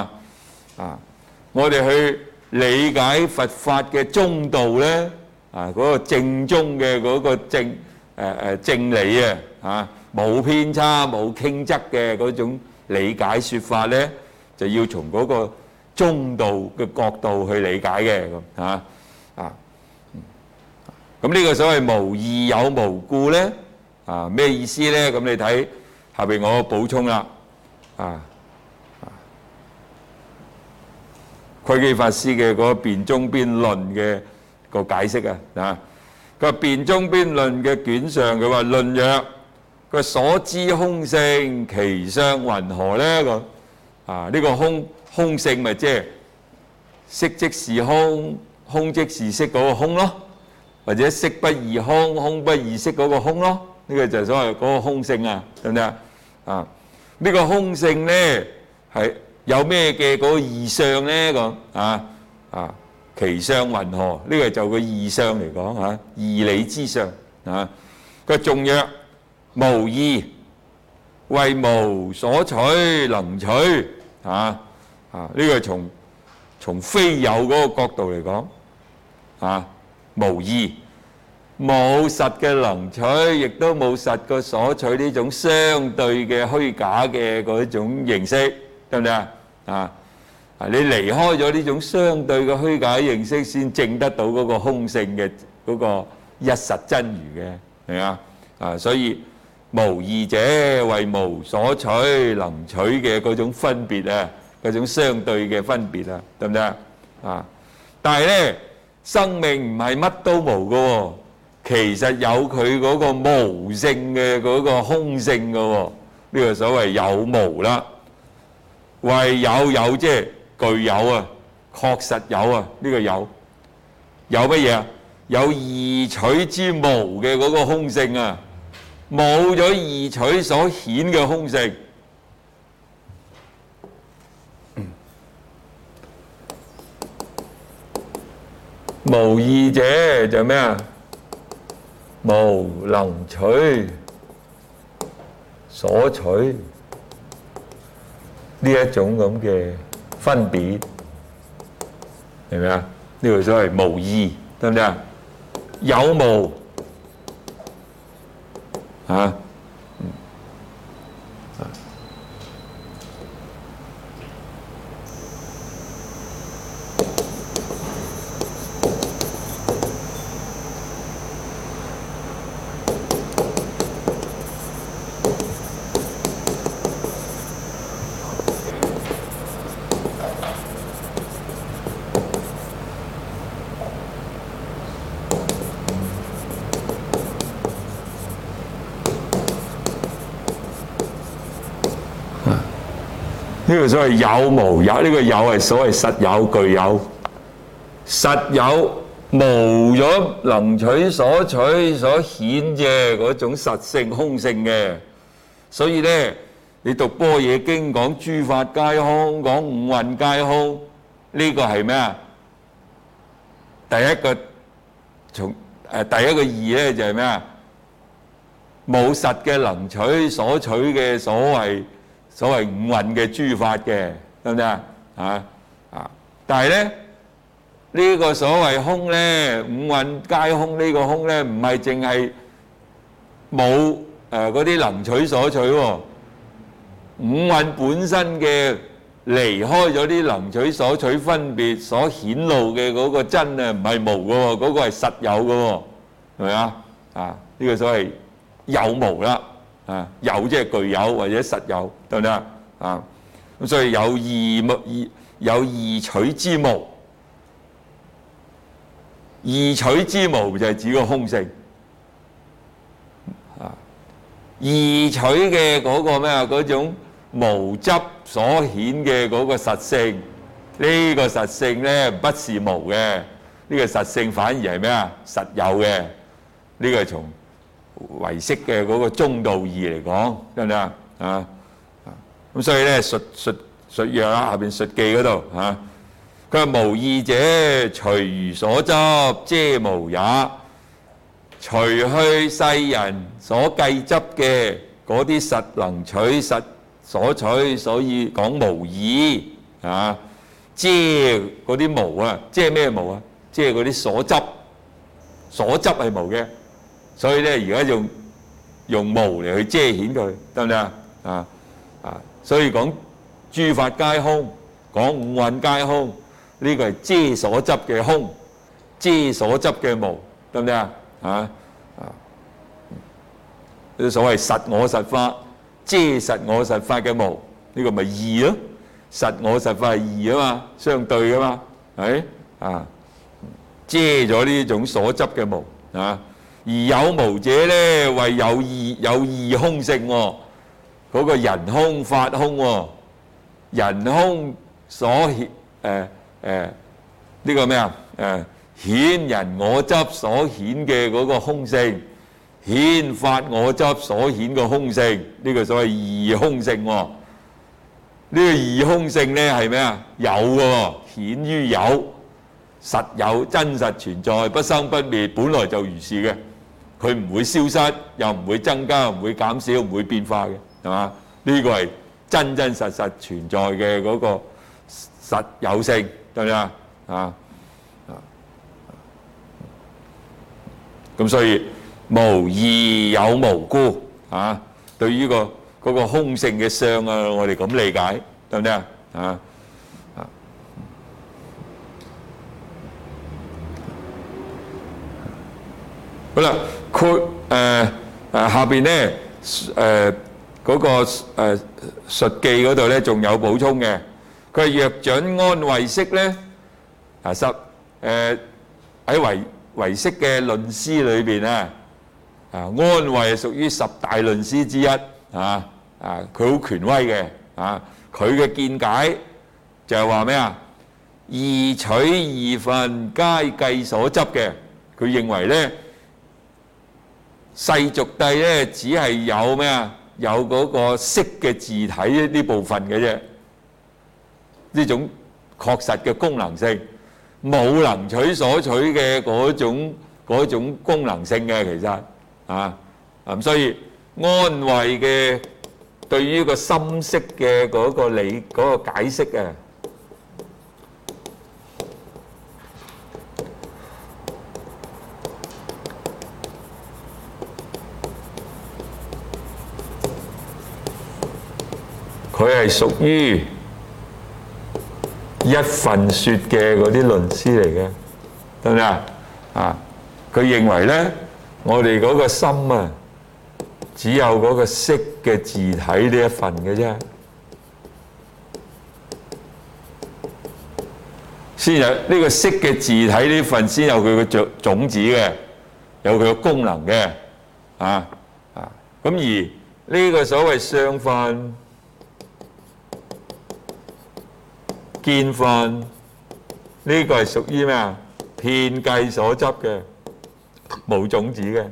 Speaker 1: 我哋去理解佛法嘅中道咧嗰個正宗嘅嗰個正理冇偏差冇傾側嘅嗰種理解説法咧，就要從嗰個中道嘅角度去理解嘅咁呢個所謂無義有無故咧。咩意思咧？咁你睇下邊我補充啦。窺基法師嘅嗰個辯中邊論嘅個解釋佢話辯中邊論嘅卷上，佢話論曰：佢所知空性，其相云何咧？呢個空性咪即係色即是空，空即是色嗰個空咯，或者色不異空，空不異色嗰個空咯。呢個就係所謂嗰個空性得唔得呢個空性咧係有咩嘅嗰個異相咧？其相云何？呢個就個異相嚟講義理之相佢仲曰無義，為無所取能取呢個從非有嗰個角度嚟講無義。冇實嘅能取，亦都冇實嘅所取，呢種相對嘅虛假嘅嗰種認識，得唔得你離開咗呢種相對嘅虛假認識，先證得到嗰個空性嘅嗰個一實真如嘅係啊？所以無義者為無所取能取嘅嗰種分別啊，嗰種相對嘅分別啊，得唔得啊？但係咧，生命唔係乜都無嘅喎，其實有佢嗰個無性嘅嗰個空性嘅喎，呢個所謂有無啦。為有即係具有啊，確實有啊，呢個有乜嘢啊？有異取之無嘅嗰個空性啊，冇咗異取所顯嘅空性。無異者就咩啊？無能取所取呢一種咁嘅分別，明唔明啊？呢個所謂無異，得唔得啊？有無啊？呢個所謂有無有，呢個有係所謂實有具有，實有無咗能取所取所顯嘅嗰種實性空性嘅，所以咧你讀般若經講諸法皆空，講五蘊皆空，呢個係咩啊？第一個義咧就係咩啊？冇實嘅能取所取嘅所謂五蘊嘅諸法嘅，得唔得啊？但係咧呢個所謂空咧，五蘊皆空呢個空咧，唔係淨係冇嗰啲能取所取喎，五蘊本身嘅離開咗啲能取所取分別所顯露嘅嗰個真啊，唔係無嘅喎，嗰個係實有嘅喎，係咪啊？呢個所謂有無啦。有即係具有或者實有，得唔得啊？咁所以有異取之無，異取之無就係指個空性。異取嘅嗰個咩啊？嗰種無執所顯嘅嗰個實性，呢個實性咧不是無嘅，呢個實性反而係咩啊？實有嘅，呢個係從唯識嘅嗰個中道義嚟講，得唔得啊？咁所以咧述約下邊述記嗰度佢話無異者，隨如所執，遮無也。除去世人所計執嘅嗰啲實能取、實所取，所以講無異遮嗰啲無啊，遮咩無啊？遮嗰啲所執，所執係無嘅。所以咧，而家用無嚟去遮顯佢，得唔得啊？所以講諸法皆空，講五蘊皆空，呢個係遮所執嘅空，遮所執嘅無，得唔得啊？所謂實我實法，遮實我實法嘅無，呢個咪異咯？實我實法係異啊嘛，相對噶嘛，係遮咗呢種所執嘅無而有無者咧，為有異空性喎，嗰個人空法空喎，人空所顯呢個咩啊？顯人我執所顯嘅嗰個空性，顯法我執所顯嘅空性，呢個所謂異空性喎。呢個異空性咧係咩啊？有喎，顯於有，實有真實存在，不生不滅，本來就如是嘅。佢唔會消失，又唔會增加，唔會減少，唔會變化嘅，係嘛？呢個係真真實實存在嘅嗰個實有性，得唔得啊？咁所以無異有無故對於嗰個空性嘅相啊，我哋咁理解，得唔得啊？好啦， 下邊咧嗰個述記嗰度咧仲有補充嘅，佢係若準安慰式咧喺唯識嘅論師裏邊啊，安慰係屬於10大論師之一佢好權威嘅佢嘅見解就係話咩啊？二取二分皆計所執嘅，佢認為咧世俗諦咧只係有咩啊？有嗰個識嘅字體呢部分嘅啫，呢種確實嘅功能性，冇能取所取嘅嗰種功能性嘅，其實咁所以安慰嘅對於個心識嘅嗰個解釋啊，佢係屬於一份說嘅嗰啲論師嚟嘅，得唔得啊？佢認為咧，我哋嗰個心啊，只有嗰個識嘅字體呢一份嘅啫，先有呢個識嘅字體呢份，先有佢嘅種子嘅，有佢嘅功能嘅，咁而呢個所謂相分、見分，呢個係屬於咩啊？遍計所執嘅，冇種子嘅，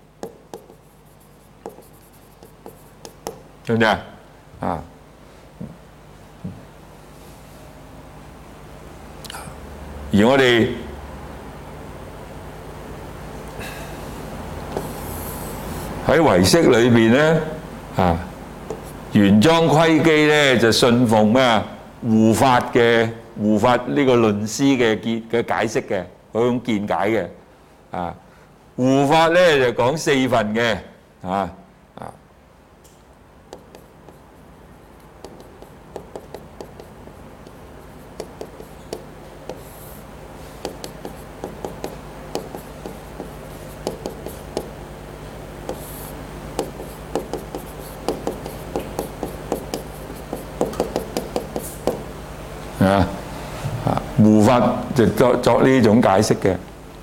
Speaker 1: 知唔知啊？而我哋喺唯識裏邊咧，原裝規基咧就信奉咩啊？護法呢個論師嘅解釋嘅嗰種見解嘅，護法咧就講4份嘅，護法就作呢種解釋嘅，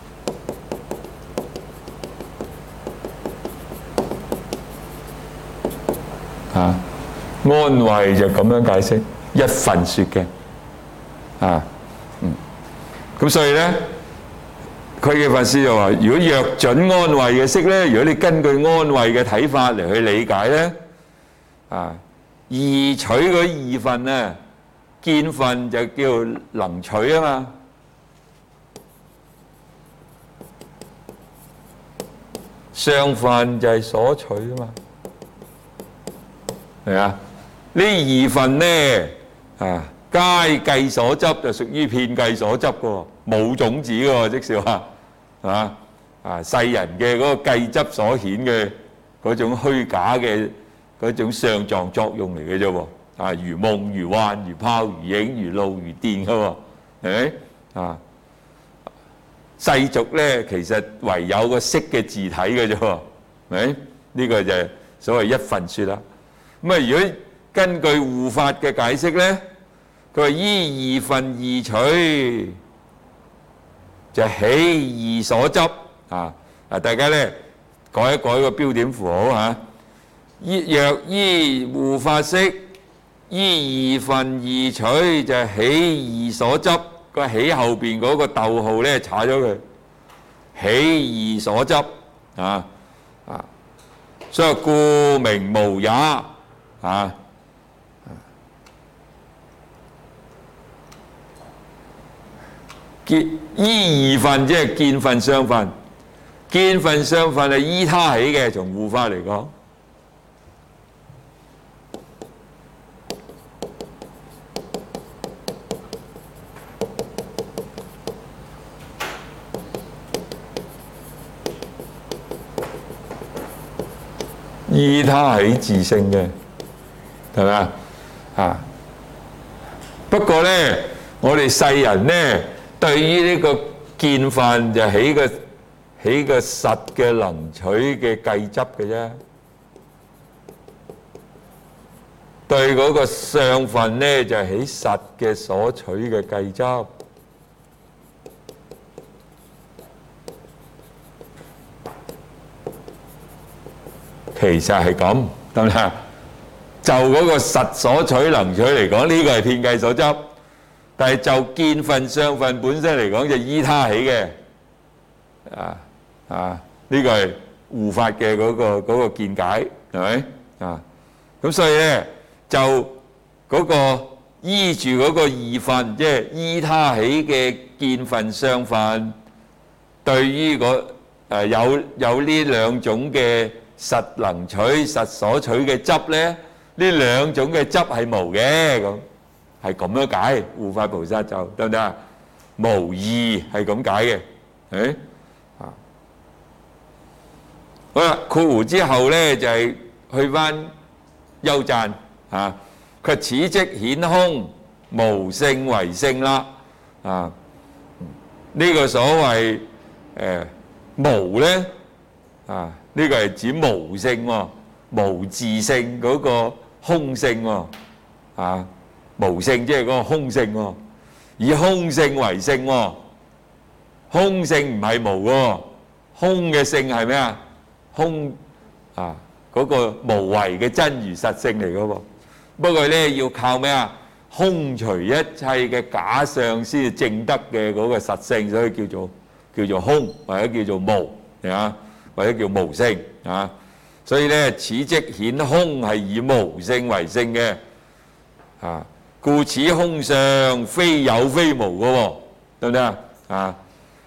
Speaker 1: 安慰就咁樣解釋，一份說嘅，咁所以咧，佢嘅法師就話：如果若準安慰嘅識咧，如果你根據安慰嘅睇法嚟去理解咧，二取嗰二份咧。見分就叫能取啊嘛，相分就係所取啊嘛，係啊？呢二份咧皆計所執就屬於遍計所執嘅，冇種子嘅，即是話世人嘅嗰個計執所顯嘅嗰種虛假嘅嗰種相狀作用嚟嘅啫喎。如夢如幻如泡如影如露如電嘅喎，係咪世俗咧其實唯有個識嘅字體嘅啫喎，係咪？呢個就係所謂一份說啦。咁如果根據護法嘅解釋咧，佢話依二分二取就起二所執大家咧改一改個標點符號若依護法識。依二分二取就起二所執，個起後邊嗰個逗號咧踩咗佢，起二所執所以故名無也依二分即係見分相分，見分相分係依他起嘅，從護法嚟講。依他起自性嘅，係咪不過咧，我哋世人咧，對於呢個見分就起起個實嘅能取嘅計執嘅啫。對嗰個相分呢，就係起實嘅所取嘅計執。其實係咁，得唔得？就嗰個實所取能取嚟講，呢個係遍計所執。但係就見分相分本身嚟講，就依他起嘅。呢個係護法嘅嗰個見解，係咪？咁所以咧就嗰個依住嗰個二分，即係依他起嘅見分相分，對於有呢兩種嘅實能取、實所取嘅執咧，呢兩種嘅執係無嘅，咁係咁樣解。護法菩薩就得唔得啊？無義係咁解嘅，誒好啦，括弧之後咧就係去翻優讚嚇，佢此即顯空無性為性啦。呢個所謂無咧呢個係指無性喎，無自性嗰個空性喎，無性即係嗰個空性喎，以空性為性喎，空性唔係無喎，空嘅性係咩啊？空嗰個無為嘅真如實性嚟嘅喎，不過咧要靠咩啊？空除一切嘅假相先至證得嘅嗰個實性，所以叫做空，或者叫做無，或者叫無性啊。所以咧，此即顯空係以無性為性嘅故此空相非有非無嘅喎，得唔得啊？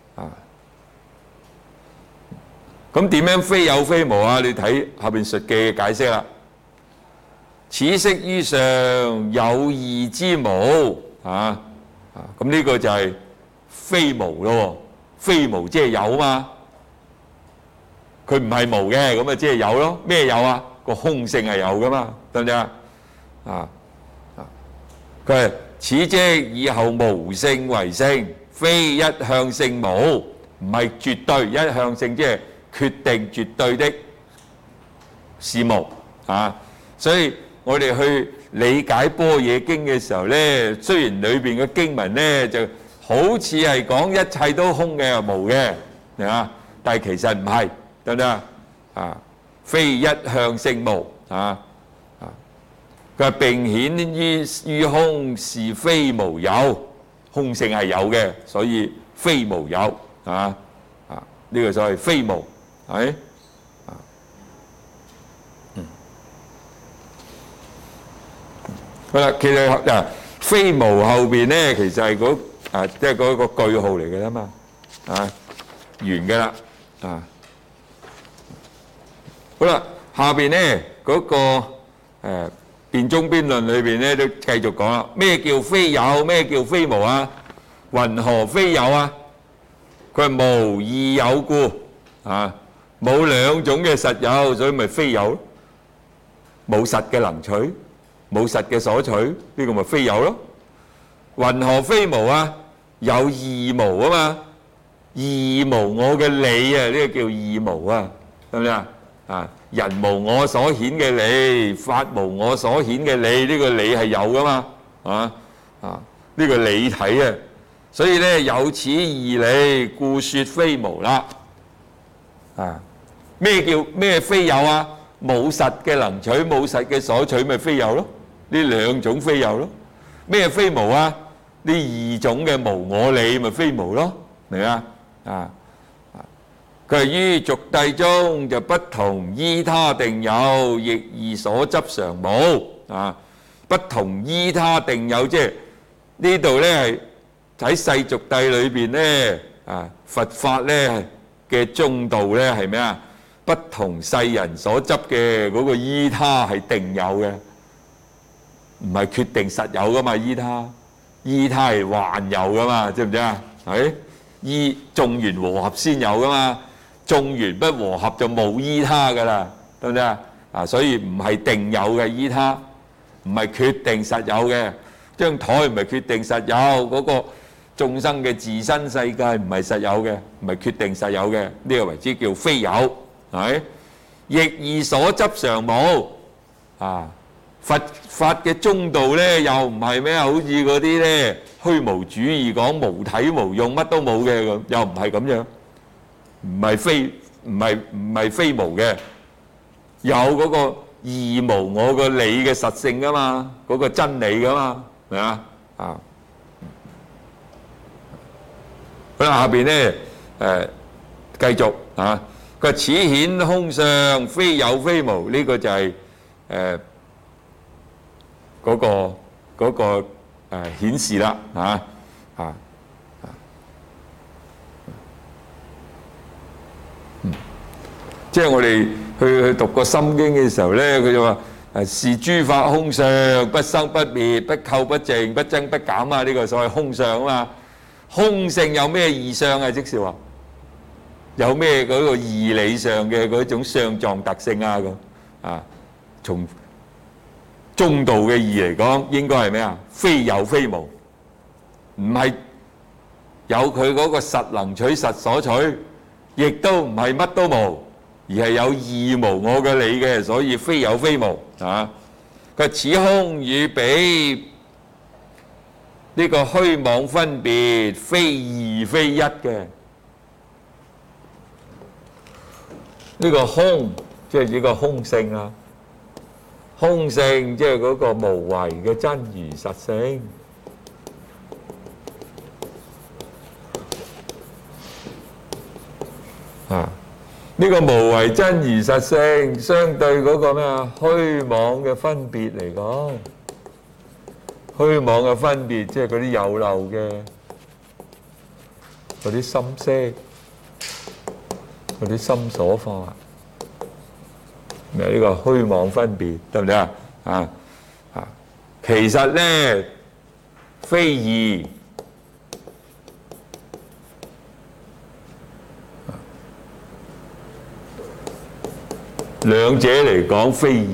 Speaker 1: 咁點樣非有非無啊？你睇後邊述記嘅解釋啦。此色於上有義之無咁呢個就係非無咯。非無即係有嘛，佢唔係無嘅，咁啊即係有咯。咩有啊？個空性係有噶嘛，得唔得佢係此即以後無性為性，非一向性無，唔係絕對一向性，即係決定絕對的是無所以我哋去理解般若經嘅時候呢，雖然裏邊嘅經文呢就好似係講一切都空嘅無嘅但係其實唔係，得唔得非一向性無佢並顯於空是非無有，空性係有嘅，所以非無有呢個所謂非無係好啦，其實非無後邊咧，其實係即係嗰個句號嚟嘅啦嘛完嘅啦好啦，下邊咧嗰個辯中邊論裏邊咧都繼續講啦。咩叫非有？咩叫非無啊？云何非有啊？佢係無二有故冇兩種嘅實有，所以咪非有咯。冇實嘅能取，冇實嘅所取，呢個咪非有咯。云何非無啊？有義無啊嘛，義無我嘅理啊，呢個叫義無啊，得唔得人無我所顯嘅理，法無我所顯嘅理，呢個理係有噶嘛呢個理體啊，所以咧有此義理，故說非無啦咩叫咩非有啊？冇實嘅能取，冇實嘅所取，咪非有咯。呢兩種非有咯。咩非無啊？呢二種嘅無我理咪非無咯，明啊？佢係於俗諦中就不同依他定有，亦異所執常無不同依他定有，即係呢度咧係喺世俗諦裏邊咧佛法咧嘅中道咧係咩啊？不同世人所執嘅嗰個依他係定有嘅，唔係決定實有噶嘛。依他係幻有噶嘛，知唔知啊？係依眾緣和合先有噶嘛，眾緣不和合就冇依他噶啦，得唔得所以唔係定有嘅依他，唔係決定實有嘅。張台唔係決定實有，嗰個眾生嘅自身世界唔係實有嘅，唔係決定實有嘅，呢個為之叫非有，係逆而所執常無啊！佛法嘅中道咧，又唔係咩？好似嗰啲咧虛無主義講無體無用，乜都冇嘅咁，又唔係咁樣，唔係非無嘅，有嗰個義無我個理嘅實性噶嘛，嗰個真理噶嘛，係嘛啊？好啦，下邊咧繼續啊，佢話此顯空相，非有非無，呢個就係嗰個顯示啦，即係我哋去讀個心經嘅時候咧，佢就話是諸法空相，不生不滅，不垢不淨，不增不減啊！呢個所謂空相啊嘛。空性有咩異相啊？即是話有咩嗰個義理上嘅嗰種相狀特性啊？咁啊，從中道嘅義嚟講，應該係咩啊？非有非無，唔係有佢嗰個實能取實所取，亦都唔係乜都無，而係有義無我嘅理嘅，所以非有非無啊。佢此空與彼呢個虛妄分別，非二非一嘅。呢個空即係呢個空性啊，空性即係嗰個無為嘅真如實性。啊，呢個無為真如實性相對嗰個咩啊？虛妄嘅分別嚟講。虛妄嘅分別，即係嗰啲有漏嘅嗰啲心識，嗰啲心所法，呢個虛妄分別得唔得啊？其實咧非異，兩者嚟講非異。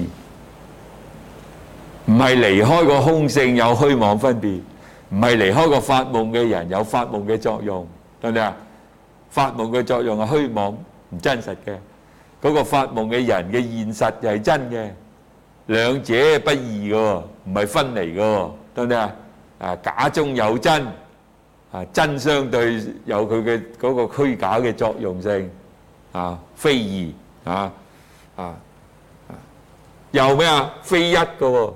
Speaker 1: 唔係離開個空性有虛妄分別，唔係離開個發夢嘅人有發夢嘅作用，得唔得啊？發夢嘅作用係虛妄唔真實嘅，嗰個發夢嘅人嘅現實就係真嘅，兩者不異嘅，唔係分離嘅，得唔得啊？假中有真，真相對有佢嘅嗰個虛假嘅作用性，非異又咩啊？非一嘅。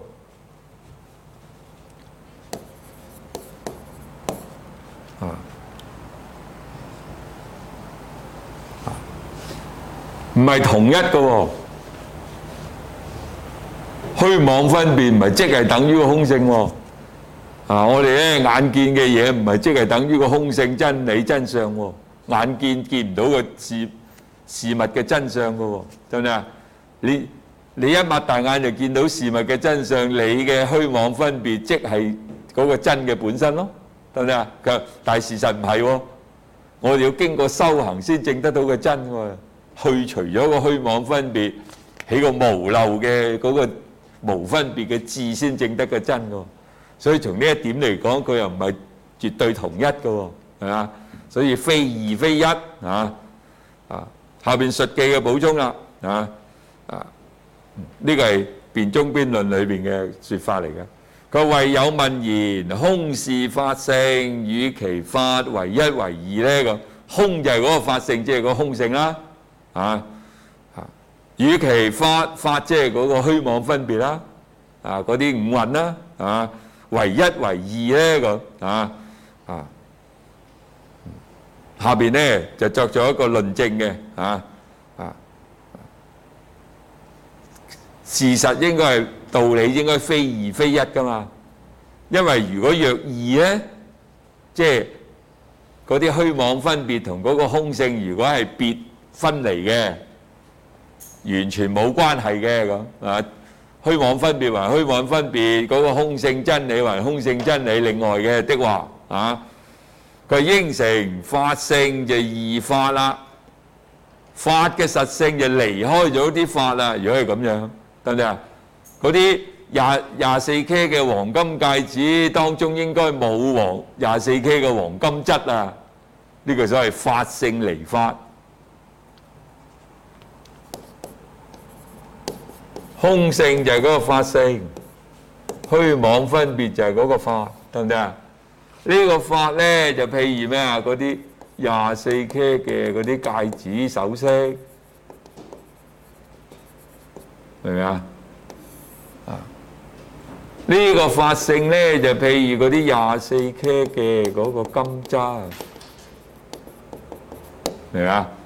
Speaker 1: 唔係同一嘅喎，虛妄分別唔係即係等於個空性喎。我哋咧眼見嘅嘢唔係即係等於個空性真理真相喎，眼見唔到個事物嘅真相嘅喎，得唔得啊？你一擘大眼就見到事物嘅真相，你嘅虛妄分別即係嗰個真嘅本身咯，得唔得啊？但係事實唔係喎，我哋要經過修行先證得到個真喎。去除咗個虛妄分別，起個無漏嘅嗰個無分別嘅智先證得個真嘅，所以從呢一點嚟講，佢又唔係絕對同一嘅，係嘛？所以非二非一下邊述記嘅補充啦，呢個係辯中邊論裏邊嘅説法嚟嘅。佢唯有問言，空是法性，與其法為一為二咧，咁空就係嗰個法性，即係個空性啦。與其法即係嗰個虛妄分別啦，嗰啲五蘊啦，為一為二咧咁下邊咧就作咗一個論證嘅事實應該係道理應該非二非一噶嘛，因為如果若二咧，即係嗰啲虛妄分別同嗰個空性，如果係別分離嘅，完全冇關係嘅咁虛妄分別還虛妄分別，嗰個空性真理還空性真理，另外嘅的話佢應成法性就二法啦，法嘅實性就離開咗啲法啦。如果係咁樣，得唔得啊？嗰啲 24K 嘅黃金戒指當中應該冇24K 嘅黃金質啊！呢個所謂法性離法，空性就係嗰個法性，虛妄分別就係嗰個法，得唔得啊？呢個法咧就譬如咩啊？嗰啲24K 嘅嗰啲戒指首飾，明唔明啊？呢個法性咧就譬如嗰啲24K嘅嗰個金質，明唔明啊？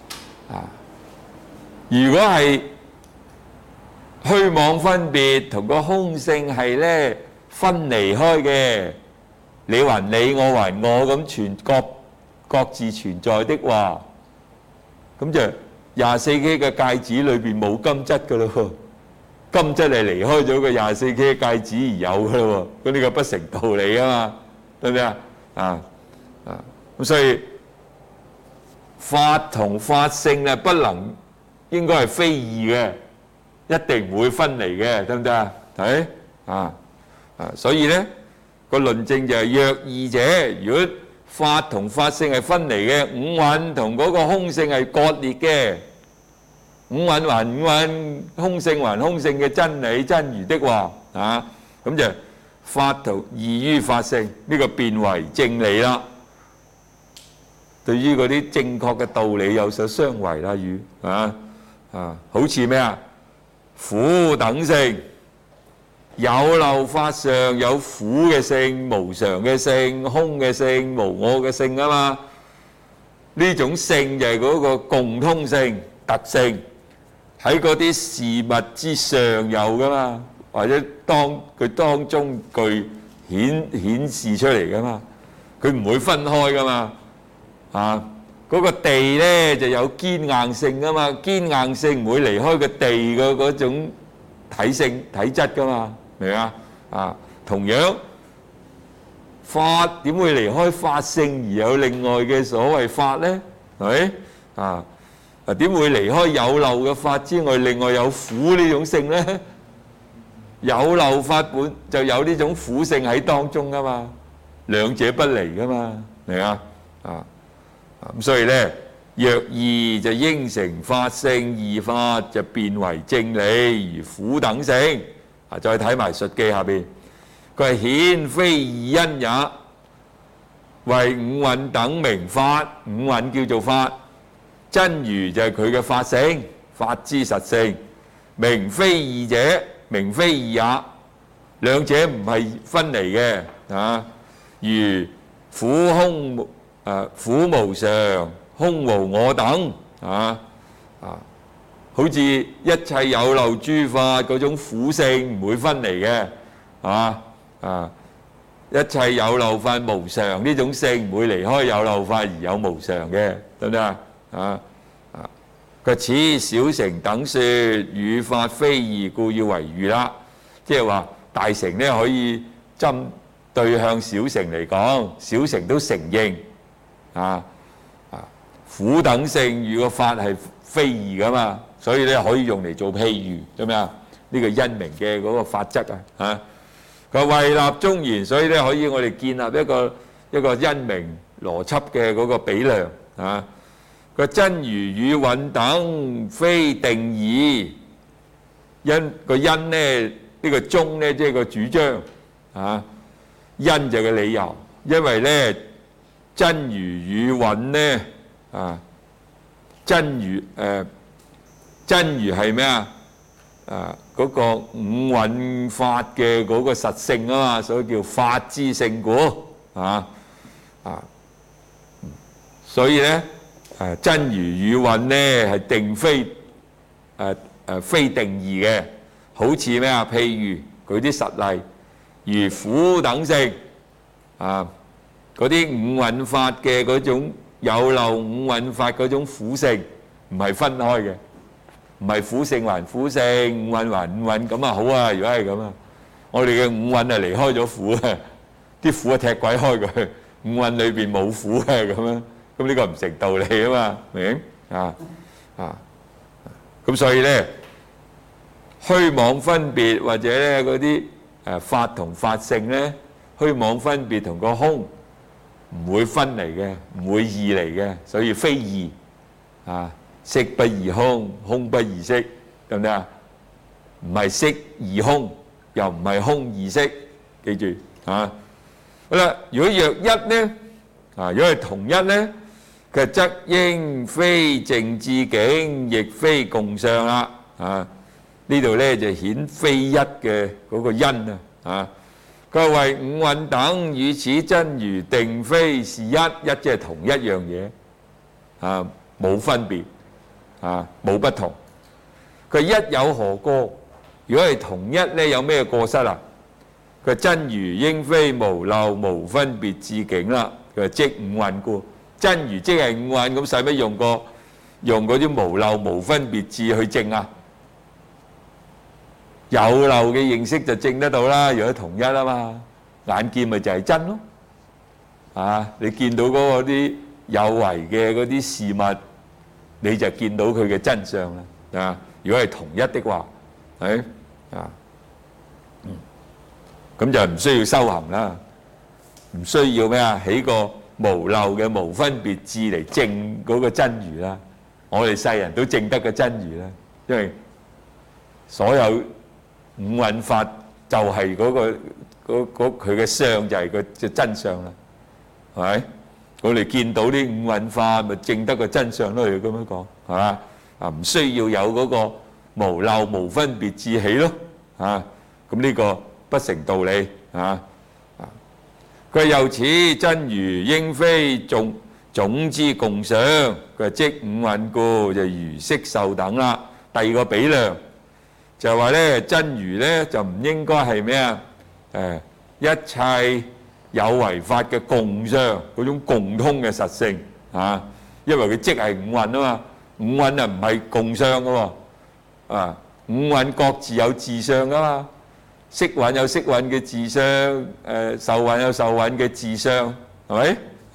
Speaker 1: 如果係虛妄分別同個空性係咧分離開嘅，你還你我還我咁各自存在的話，咁就24K 嘅戒指裏邊冇金質噶咯喎。金質係離開咗個24K 戒指而有嘅咯喎，咁呢個不成道理啊嘛，對唔對啊？咁所以法同法性咧不能應該係非異嘅，一定唔會分離嘅，得唔得啊？係所以咧個論證就係若二者，如果法同法性係分離嘅，五蘊同嗰個空性係割裂嘅。五蘊還五蘊，空性還空性嘅真理真如的話，咁就法同異於法性，呢個變為正理啦。對於嗰啲正確嘅道理有所相違啦，與好似咩啊？苦等性，有漏法上有苦嘅性、無常嘅性、空嘅性、無我嘅性啊嘛。呢種性就係嗰個共通性、特性。喺嗰啲事物之上有噶嘛，或者佢當中具顯示出嚟噶嘛，佢唔會分開噶嘛。嗰個地咧就有堅硬性噶嘛，堅硬性唔會離開個地嘅嗰種體性體質噶嘛，明唔明啊？同樣法點會離開法性而有另外嘅所謂法咧？係咪點會離開有漏嘅法之外，另外有苦呢種性咧？有漏法本就有呢種苦性喺當中噶嘛，兩者不離噶嘛，明啊？咁所以咧，若二就應成法性，二法就變為正理，如苦等性。再睇埋述記下邊，佢係顯非二因也，為五蘊等名法，五蘊叫做法。真如就係佢嘅法性，法之實性，名非異者，名非異也，兩者唔係分離嘅。如苦空苦無常，空無我等好似一切有漏諸法嗰種苦性唔會分離嘅，一切有漏法無常呢種性唔會離開有漏法而有無常嘅，得唔得啊？佢此小乘等說與法非異，故要為喻啦。即係話大乘咧可以針對向小乘嚟講，小乘都承認苦等性與個法係非異噶嘛，所以咧可以用嚟做譬喻，做咩啊？呢個因明嘅嗰個法則佢為立中言，所以咧可以我哋建立一個因明邏輯嘅嗰個比量個真如與蘊等非定義，因個因咧呢個中咧即係個主張因就係個理由，因為咧真如與蘊咧真如係咩嗰個五蘊法嘅嗰個實性啊嘛，所以叫法之性故所以咧真如與蘊咧係定非非定義嘅，好似咩譬如舉啲實例，如苦等性嗰啲五蘊法嘅嗰種有漏五蘊法嗰種苦性唔係分開嘅，唔係苦性還苦性，五蘊還五蘊咁好啊！如果係咁我哋嘅五蘊係離開咗苦嘅，啲苦踢鬼開佢，五蘊裏邊冇苦嘅咁呢個唔成道理啊嘛，明咁所以咧虛妄分別或者咧嗰啲法同法性咧，虛妄分別同個空唔會分離嘅，唔會異離嘅，所以非異啊。色不異空，空不異色，得唔得啊？唔係色異空，又唔係空異色，記住啊。好啦，如果若一呢，如果係同一呢，佢則應非淨智境，亦非共相啦。呢度呢就顯非一嘅嗰個因啊。佢為五蘊等與此真如定非是一，一即係同一樣嘢冇分別冇不同。佢一有何過？如果係同一呢，有咩過失啊？佢真如應非無漏無分別智境啦。佢即五蘊故，真如即係五蘊，咁使乜用嗰啲無漏無分別智去證啊？有漏嘅認識就證得到啦。如果同一啊嘛，眼見咪就係真咯。你見到嗰啲有為嘅嗰啲事物，你就見到佢嘅真相啦。如果係同一的話，咁就唔需要修行啦，唔需要咩啊？起個無漏嘅無分別智嚟證嗰個真如啦。我哋世人都證得個真如啦，因為所有五蘊法就係佢嘅相就係佢嘅真相啦，係咪？我哋見到啲五蘊法咪證得個真相咯，咁樣講係嘛？唔需要有嗰個無漏無分別智起咯，咁呢個不成道理佢由此真如應非總之共相，佢即五蘊故就如色受等啦。第二個比量就係話咧，真如咧就唔應該係咩啊？一切有為法嘅共相，嗰種共通嘅實性因為佢即係五蘊啊嘛，五蘊唔係共相噶喎，五蘊各自有自相噶嘛，色蘊有色蘊嘅自相，受蘊有受蘊嘅自相，係咪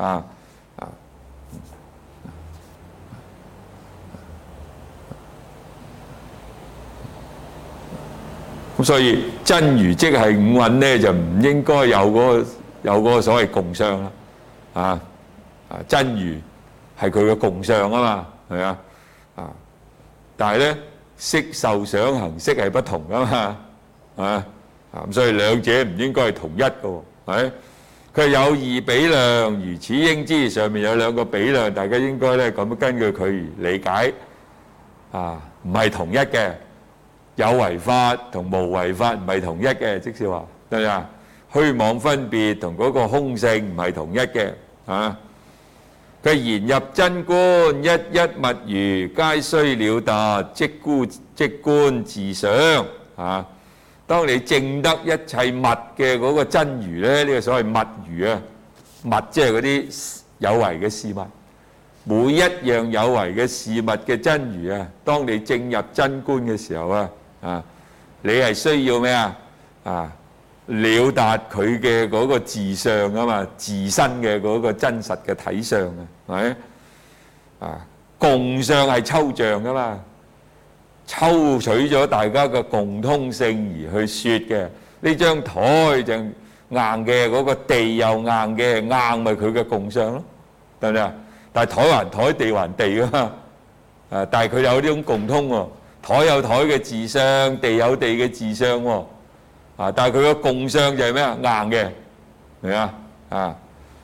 Speaker 1: 咁所以真如即係五蘊咧，就唔應該有嗰個所謂共相啦。真如係佢嘅共相啊嘛，係啊。但係咧，色受想行識係不同噶嘛，咁所以兩者唔應該係同一嘅喎，係。佢有二比量，如此應知。上面有兩個比量，大家應該咧咁根據佢而理解，唔係同一嘅。有為法同無為法唔係同一嘅，即是話得唔得啊？虛妄分別同嗰個空性唔係同一嘅佢言入真觀，一一物如，皆須了達，即觀自相當你證得一切物嘅嗰個真如咧，呢個所謂物如物即係嗰啲有為嘅事物，每一樣有為嘅事物嘅真如當你證入真觀嘅時候你係需要咩了達佢嘅嗰個自相啊嘛，自身嘅嗰個真實嘅體相係咪共相係抽象噶嘛，抽取咗大家嘅共通性而去說嘅。呢張台就硬嘅，嗰個地又硬嘅，硬咪佢嘅共相咯，得唔得啊？但係台還台，地還地噶嘛，但係佢有呢種共通喎。台有台嘅自相，地有地嘅自相喎，但係佢嘅共相就係咩啊？硬嘅，係啊，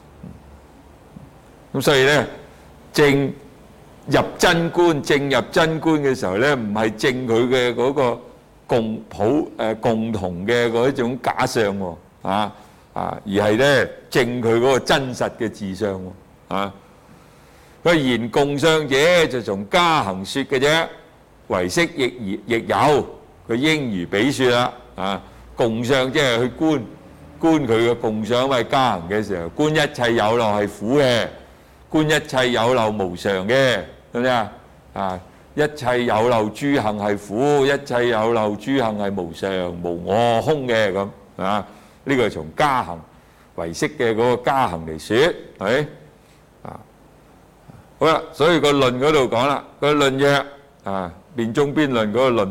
Speaker 1: 咁所以咧，證入真觀嘅時候咧，唔係證佢嘅嗰個共同嘅嗰一種假相喎，而係咧證佢嗰個真實嘅自相喎，佢言共相者就從加行說嘅啫。唯識亦有，佢應如比說啦。共相即係去觀佢嘅共相，咪加行嘅時候，觀一切有漏係苦嘅，觀一切有漏無常嘅，得唔得啊？一切有漏諸行係苦，一切有漏諸行係無常、無我、空嘅咁呢個係從加行唯識嘅嗰個加行嚟說，係好啦。所以個論嗰度講啦，個論曰辯中邊論嗰個論，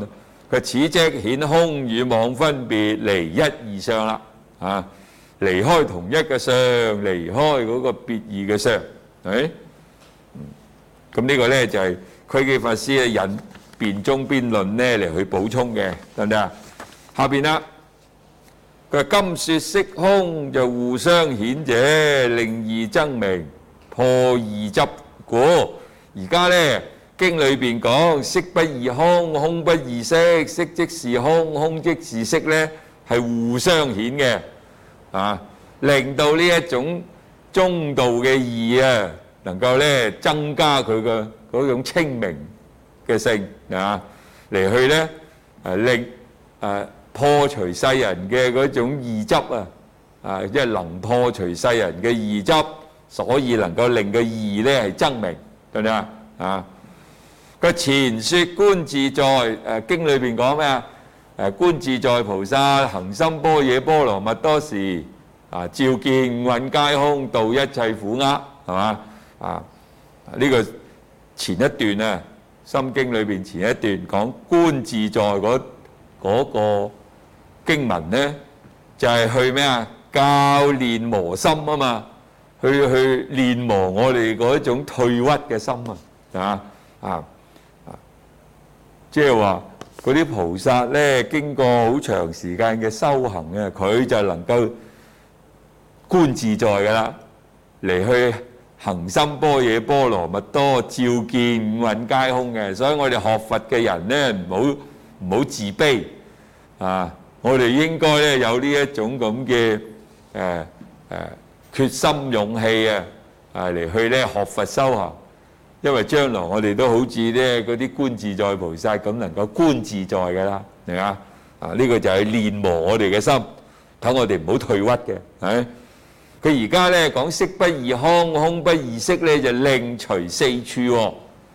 Speaker 1: 佢此即顯空與妄分別離一二相啦，啊，離開同一嘅相，離開嗰個別異嘅相，係咁呢個咧就係區基法師嘅引辯中邊論咧嚟去補充嘅，得唔得啊？下邊啦，佢話今說色空就互相顯者，令異爭名，破異執故。而家咧經裏邊講色不異空，空不異色，色即是空，空即是色咧，係互相顯嘅，啊，令到呢一種中道嘅義啊，能夠咧增加佢嘅嗰種清明嘅性啊，嚟去咧令破除世人嘅嗰種異執啊，即係能破除世人嘅異執，所以能夠令個義咧係爭明，對唔對啊？佢前説觀自在經裏邊講咩啊？觀自在菩薩行深般若波羅蜜多時照見五蘊皆空，度一切苦厄，係嘛？呢個前一段啊，心經裏邊前一段講觀自在嗰個經文咧，就係去咩啊？教練磨心啊嘛，去練磨我哋嗰種退屈嘅心啊，即係話嗰啲菩薩咧，經過好長時間嘅修行啊，佢就能夠觀自在噶啦，嚟去行深般若波羅蜜多，照見五蘊皆空嘅。所以我哋學佛嘅人咧，唔好自卑啊！我哋應該咧有呢一種咁嘅決心勇氣嚟去咧學佛修行。因為將來我哋都好似咧嗰啲觀自在菩薩咁，能夠觀自在嘅啦，係嘛？呢個就係練磨我哋嘅心，等我哋唔好退屈嘅，係。佢而家咧講色不異空，空不異色咧，就另除四處喎，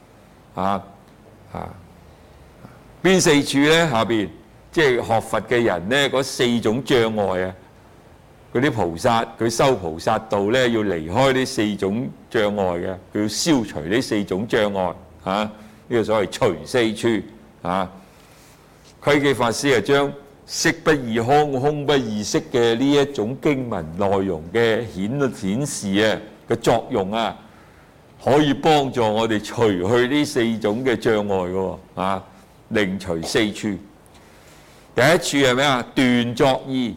Speaker 1: 邊四處咧？下邊即係學佛嘅人咧，嗰四種障礙啊！嗰啲菩薩佢修菩薩道咧，要離開呢四種障礙嘅，佢要消除呢四種障礙呢個所謂除四處區基法師將色不異空，空不異色嘅呢一種經文內容嘅顯示嘅作用可以幫助我哋除去呢四種嘅障礙嘅另除四處。第一處係咩啊？斷作意。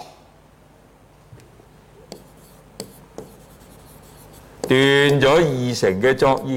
Speaker 1: 斷咗二乘嘅作意，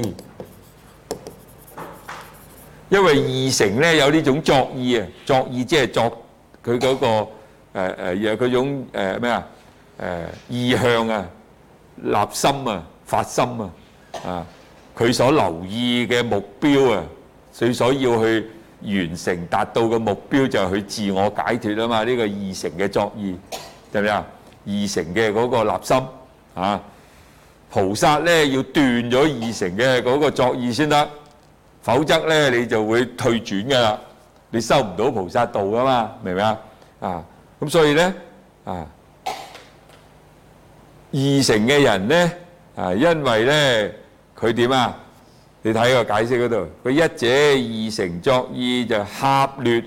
Speaker 1: 因為二乘咧有呢種作意作意即係作佢嗰個嗰種意向立心發心佢所留意嘅目標佢所要去完成達到嘅目標就係去自我解脫啊嘛！呢個二乘嘅作意，係咪啊？二乘嘅嗰個立心菩薩咧要斷咗二乘嘅嗰個作意先得，否則咧你就會退轉噶啦，你收唔到菩薩道噶嘛，明唔明咁所以咧二乘嘅人咧因為咧佢點你睇個解釋嗰度，佢一者二乘作意就狹劣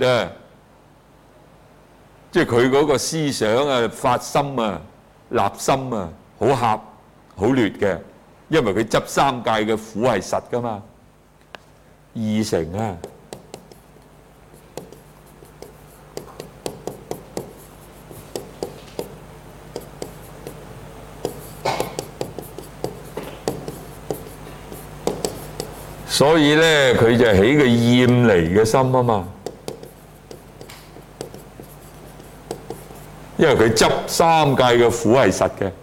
Speaker 1: 即係佢嗰個思想發心立心好狹。好劣嘅，因為佢執三界嘅苦係實噶嘛，二乘所以咧佢就起個厭離嘅心啊嘛，因為佢執三界嘅苦係實嘅。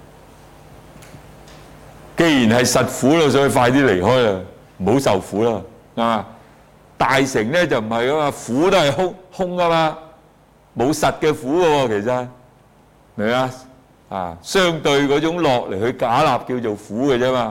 Speaker 1: 既然係實苦啦，所以快啲離開啦，唔好受苦啦。大乘咧就唔係噶嘛，苦都係空噶嘛，冇實嘅苦嘅喎，其實明啊？相對嗰種樂嚟去假立叫做苦嘅啫嘛，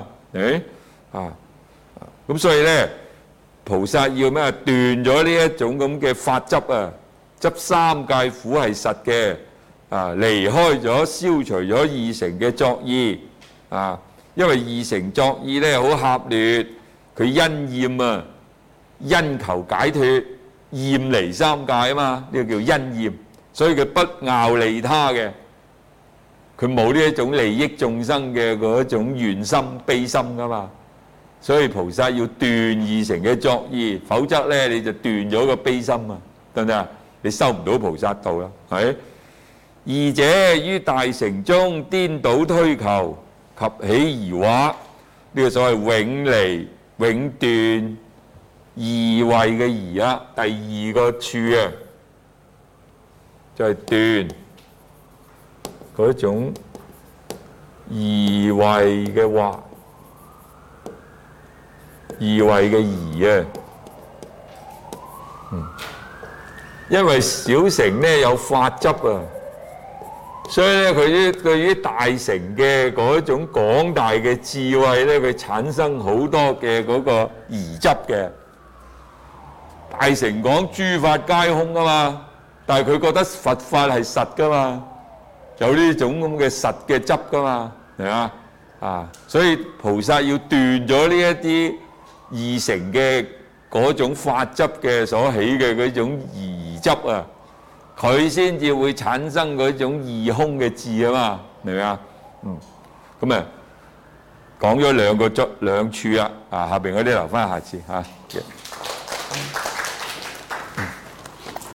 Speaker 1: 咁所以咧，菩薩要咩斷咗呢一種咁嘅法執執三界苦係實嘅離開咗，消除咗二乘嘅作意因為二乘作意咧好狹劣，佢因厭因求解脫厭離三界啊嘛，呢個叫因厭，所以佢不拗利他嘅，佢冇呢一種利益眾生嘅嗰一種願心悲心噶嘛，所以菩薩要斷二乘嘅作意，否則咧你就斷咗個悲心啊，得唔得啊？你收唔到菩薩道啦，係。二者於大乘中顛倒推求及起疑惑，呢個所謂永離永斷疑慧嘅疑啊，第二個處啊，就係斷嗰種疑慧嘅惑，疑慧嘅疑啊。因為小乘咧有法執啊，所以咧佢啲大乘嘅嗰種廣大嘅智慧咧，佢產生好多嘅嗰個疑執嘅。大乘講諸法皆空啊嘛，但係佢覺得佛法係實噶嘛，有呢種咁嘅實嘅執噶嘛，係嘛啊？所以菩薩要斷咗呢一啲二乘嘅嗰種法執嘅所起嘅嗰種疑執啊，佢先至會產生嗰種二空嘅智啊嘛，明唔明啊？咁啊講咗兩處啊，下邊嗰啲留翻下次嚇。